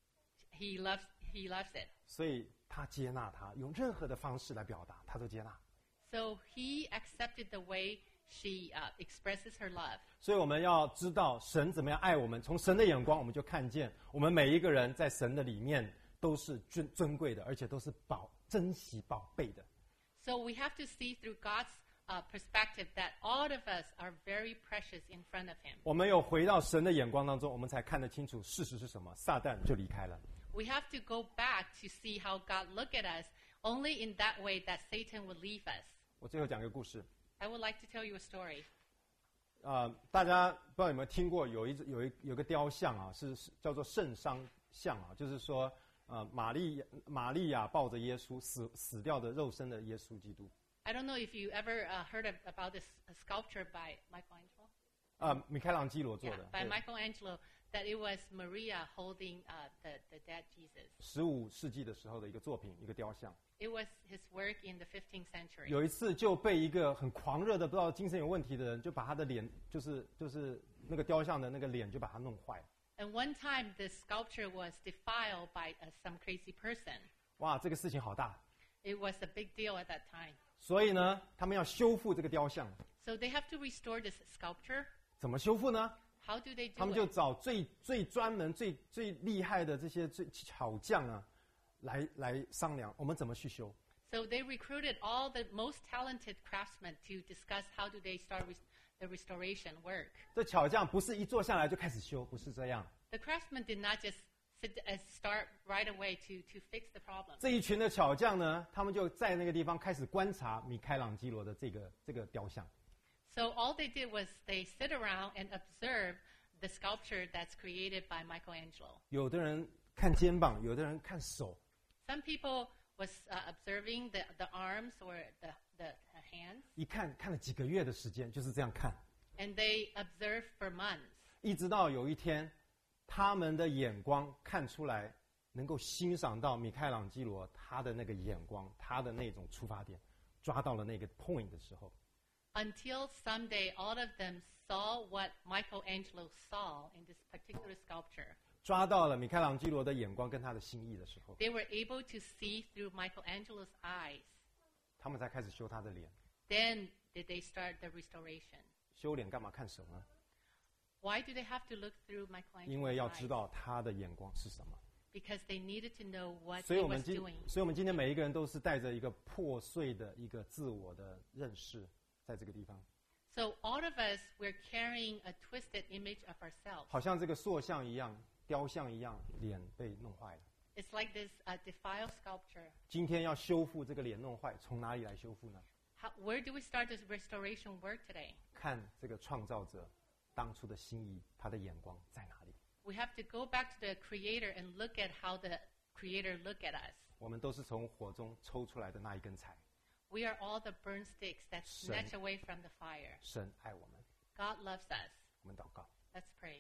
He loves, he loves it. 所以他接纳他，用任何的方式来表达，他都接纳。 So he accepted the way she uh, expresses her love. 所以我们要知道神怎么样爱我们，从神的眼光，我们就看见我们每一个人在神的里面都是尊尊贵的，而且都是宝珍惜宝贝的。 So we have to see through God's uh, perspective that all of us are very precious in front of him. 我们有回到神的眼光当中，我们才看得清楚事实是什么。撒旦就离开了。 We have to go back to see how God look at us. Only in that way that Satan will leave us. 我最后讲一个故事。 I would like to tell you a story. 呃，大家不知道有没有听过，有一有一有个雕像啊，是是叫做圣殇像啊，就是说，呃，玛丽玛利亚抱着耶稣死死掉的肉身的耶稣基督。 I don't know if you ever uh, heard of, about this uh, sculpture by Michelangelo. 呃，米开朗基罗做 Yeah, 的， by 对 Michelangelo, that it was Maria holding uh, the, the dead Jesus. 十五世纪的时候的一个作品，一个雕像。 It was his work in the fifteenth century. 有一次就被一个很狂热的、不知道精神有问题的人，就把他的脸，就是就是那个雕像的那个脸，就把它弄坏了。 And one time, the sculpture was defiled by uh, some crazy person. 哇，这个事情好大。 It was a big deal at that time. 所以呢，他们要修复这个雕像， So they have to restore this sculpture. 怎么修复呢？ How do they 他 do 们就 it? 找最最专门、最最厉害的这些最巧匠啊，来来商量我们怎么去修。 So they recruited all the most talented craftsmen to discuss how do they start res- the restoration work. 这巧匠不是一坐下来就开始修，不是这样。 The craftsmen did not just sit, uh, start right away to, to fix the problem. 这一群的巧匠呢，他们就在那个地方开始观察米开朗基罗的这个这个雕像。 So all they did was they sit around and observe the sculpture that's created by Michelangelo. 有的人看肩膀，有的人看手， Some people was uh, observing the, the arms or the, the hands, 一看看了几个月的时间，就是这样看， and they observed for months. 一直到有一天，他们的眼光看出来，能够欣赏到米开朗基罗他的那个眼光，他的那种出发点，抓到了那个 point 的时候， Until someday all of them saw what Michelangelo saw in this particular sculpture. 抓到了米开朗基罗的眼光跟他的心意的时候， They were able to see through Michelangelo's eyes. 他们才开始修他的脸。 Then did they start the restoration. 修脸干嘛看手呢？ Why do they have to look through 因 Michelangelo's 为要知 eyes? 道他的眼光是什么。 Because they needed to know what 所以 he 我们 was 今， doing. 所以我们今天每一个人都是带着一个破碎的一个自我的认识，在这个地方， So all of us, we're carrying a twisted image of ourselves. 好像这个塑像一样、雕像一样，脸被弄坏了。 It's like this uh, defiled sculpture. 今天要修复这个脸弄坏，从哪里来修复呢？ How, where do we start this restoration work today? 看这个创造者当初的心意，他的眼光在哪里？ We have to go back to the Creator and look at how the Creator look at us. 我们都是从火中抽出来的那一根柴。 We are all the burned sticks that snatch away from the fire. 神爱我们， God loves us. 我们祷告。 Let's pray.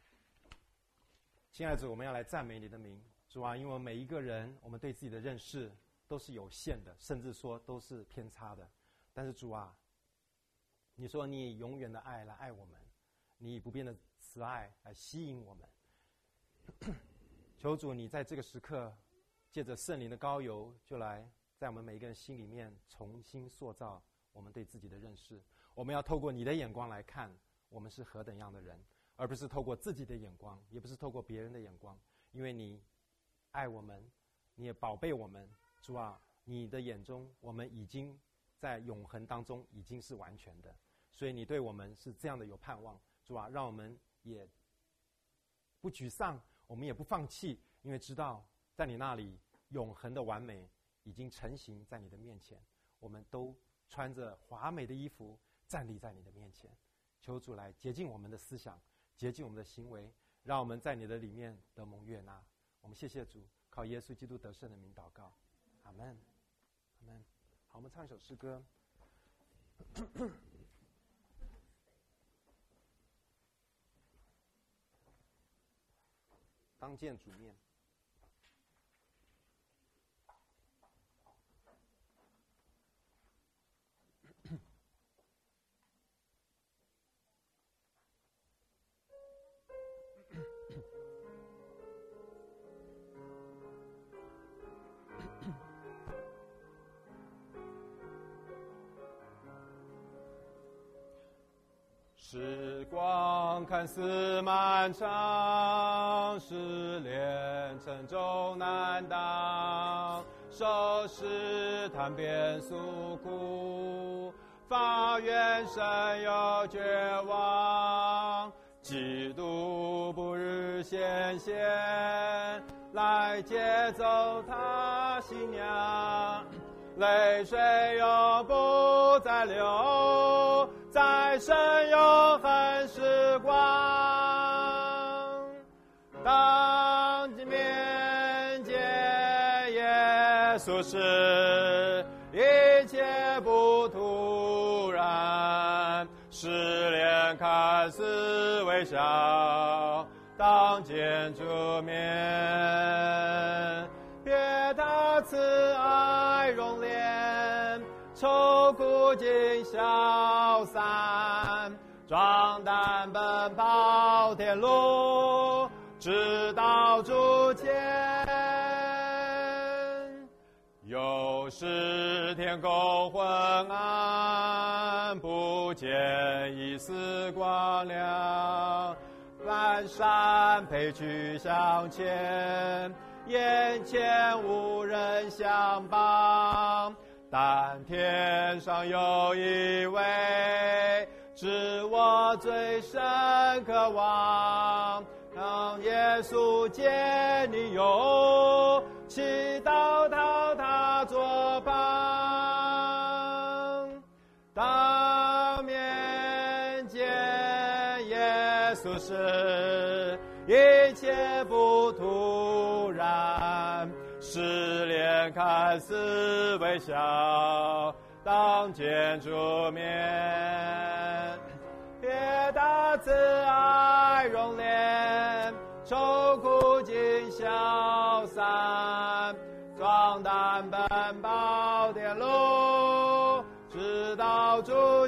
亲爱的主，我们要来赞美你的名，主啊，因为我们每一个人，我们对自己的认识都是有限的，甚至说都是偏差的。但是主啊，你说你以永远的爱来爱我们，你以不变的慈爱来吸引我们。求主，你在这个时刻，借着圣灵的膏油，就来在我们每一个人心里面重新塑造我们对自己的认识。我们要透过你的眼光来看，我们是何等样的人，而不是透过自己的眼光，也不是透过别人的眼光。因为你爱我们，你也宝贝我们。主啊，你的眼中，我们已经在永恒当中已经是完全的，所以你对我们是这样的有盼望。主啊，让我们也不沮丧，我们也不放弃，因为知道在你那里永恒的完美已经成型在你的面前。我们都穿着华美的衣服站立在你的面前，求主来洁净我们的思想，洁净我们的行为，让我们在你的里面得蒙悦纳。我们谢谢主，靠耶稣基督得胜的名祷告，阿门，阿门。好，我们唱一首诗歌。 当见主面。时光看似漫长，试炼沉重难当，受试探变诉苦，发愿深有绝望，基督不日显现，来接走他新娘，泪水永不再流，在神永恒时光，当面见耶稣时，一切不突然，试炼看似微小，当见主面，别他慈爱容脸，愁苦尽消散，壮胆奔跑天路，直到主前。有时天空昏暗，不见一丝光亮，蹒跚蹂躕向前，眼前无人相帮，但天上有一位，是我最深渴望，让耶稣见你有，祈祷讨他作伴，当面见耶稣时，一切不突然，试炼看似微小，当见主面，别他慈爱容脸，愁苦尽消散，壮胆奔跑天路，直到主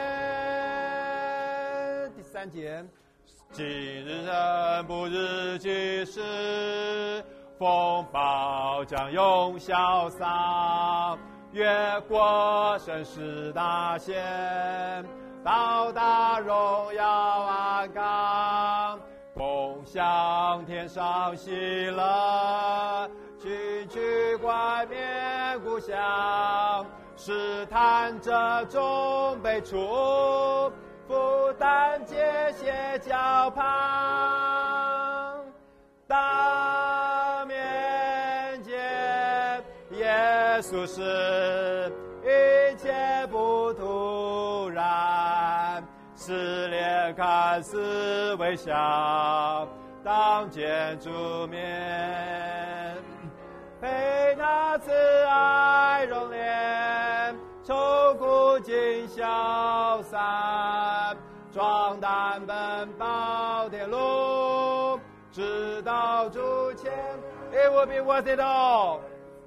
前。第三节，今日人不日即时，风暴将永消散，越过生死大险，到达荣耀安康，共享天上喜乐，去去冠冕故乡，试探者终被除，负担界限脚旁，当面见耶稣时，一切不突然，试炼看似微小，当见主面，陪他慈爱容脸，愁苦尽消散，壮胆奔跑天路，直到主前。It will be worth it all.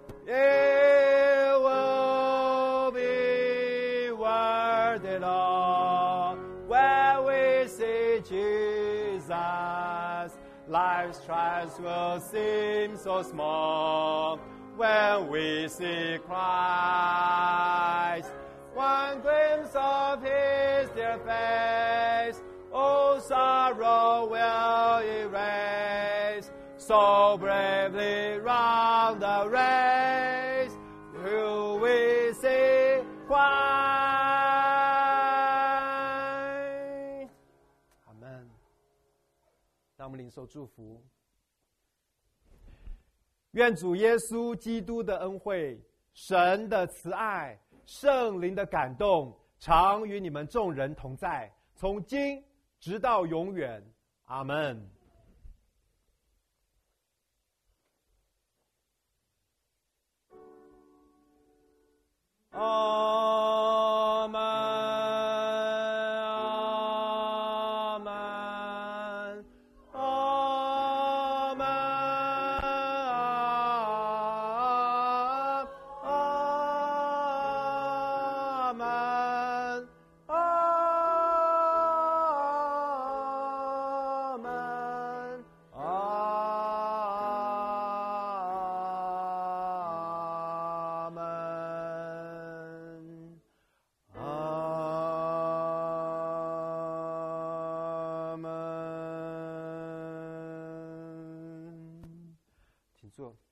It will be worth it all when we see Jesus. Life's trials will seem so small when we see Christ. One glimpse of His dear face, all sorrow will erase. So bravely run the race, will we see Christ? Amen. 让我们领受祝福。愿主耶稣基督的恩惠、神的慈爱、圣灵的感动，常与你们众人同在，从今直到永远。阿们。阿们。 做。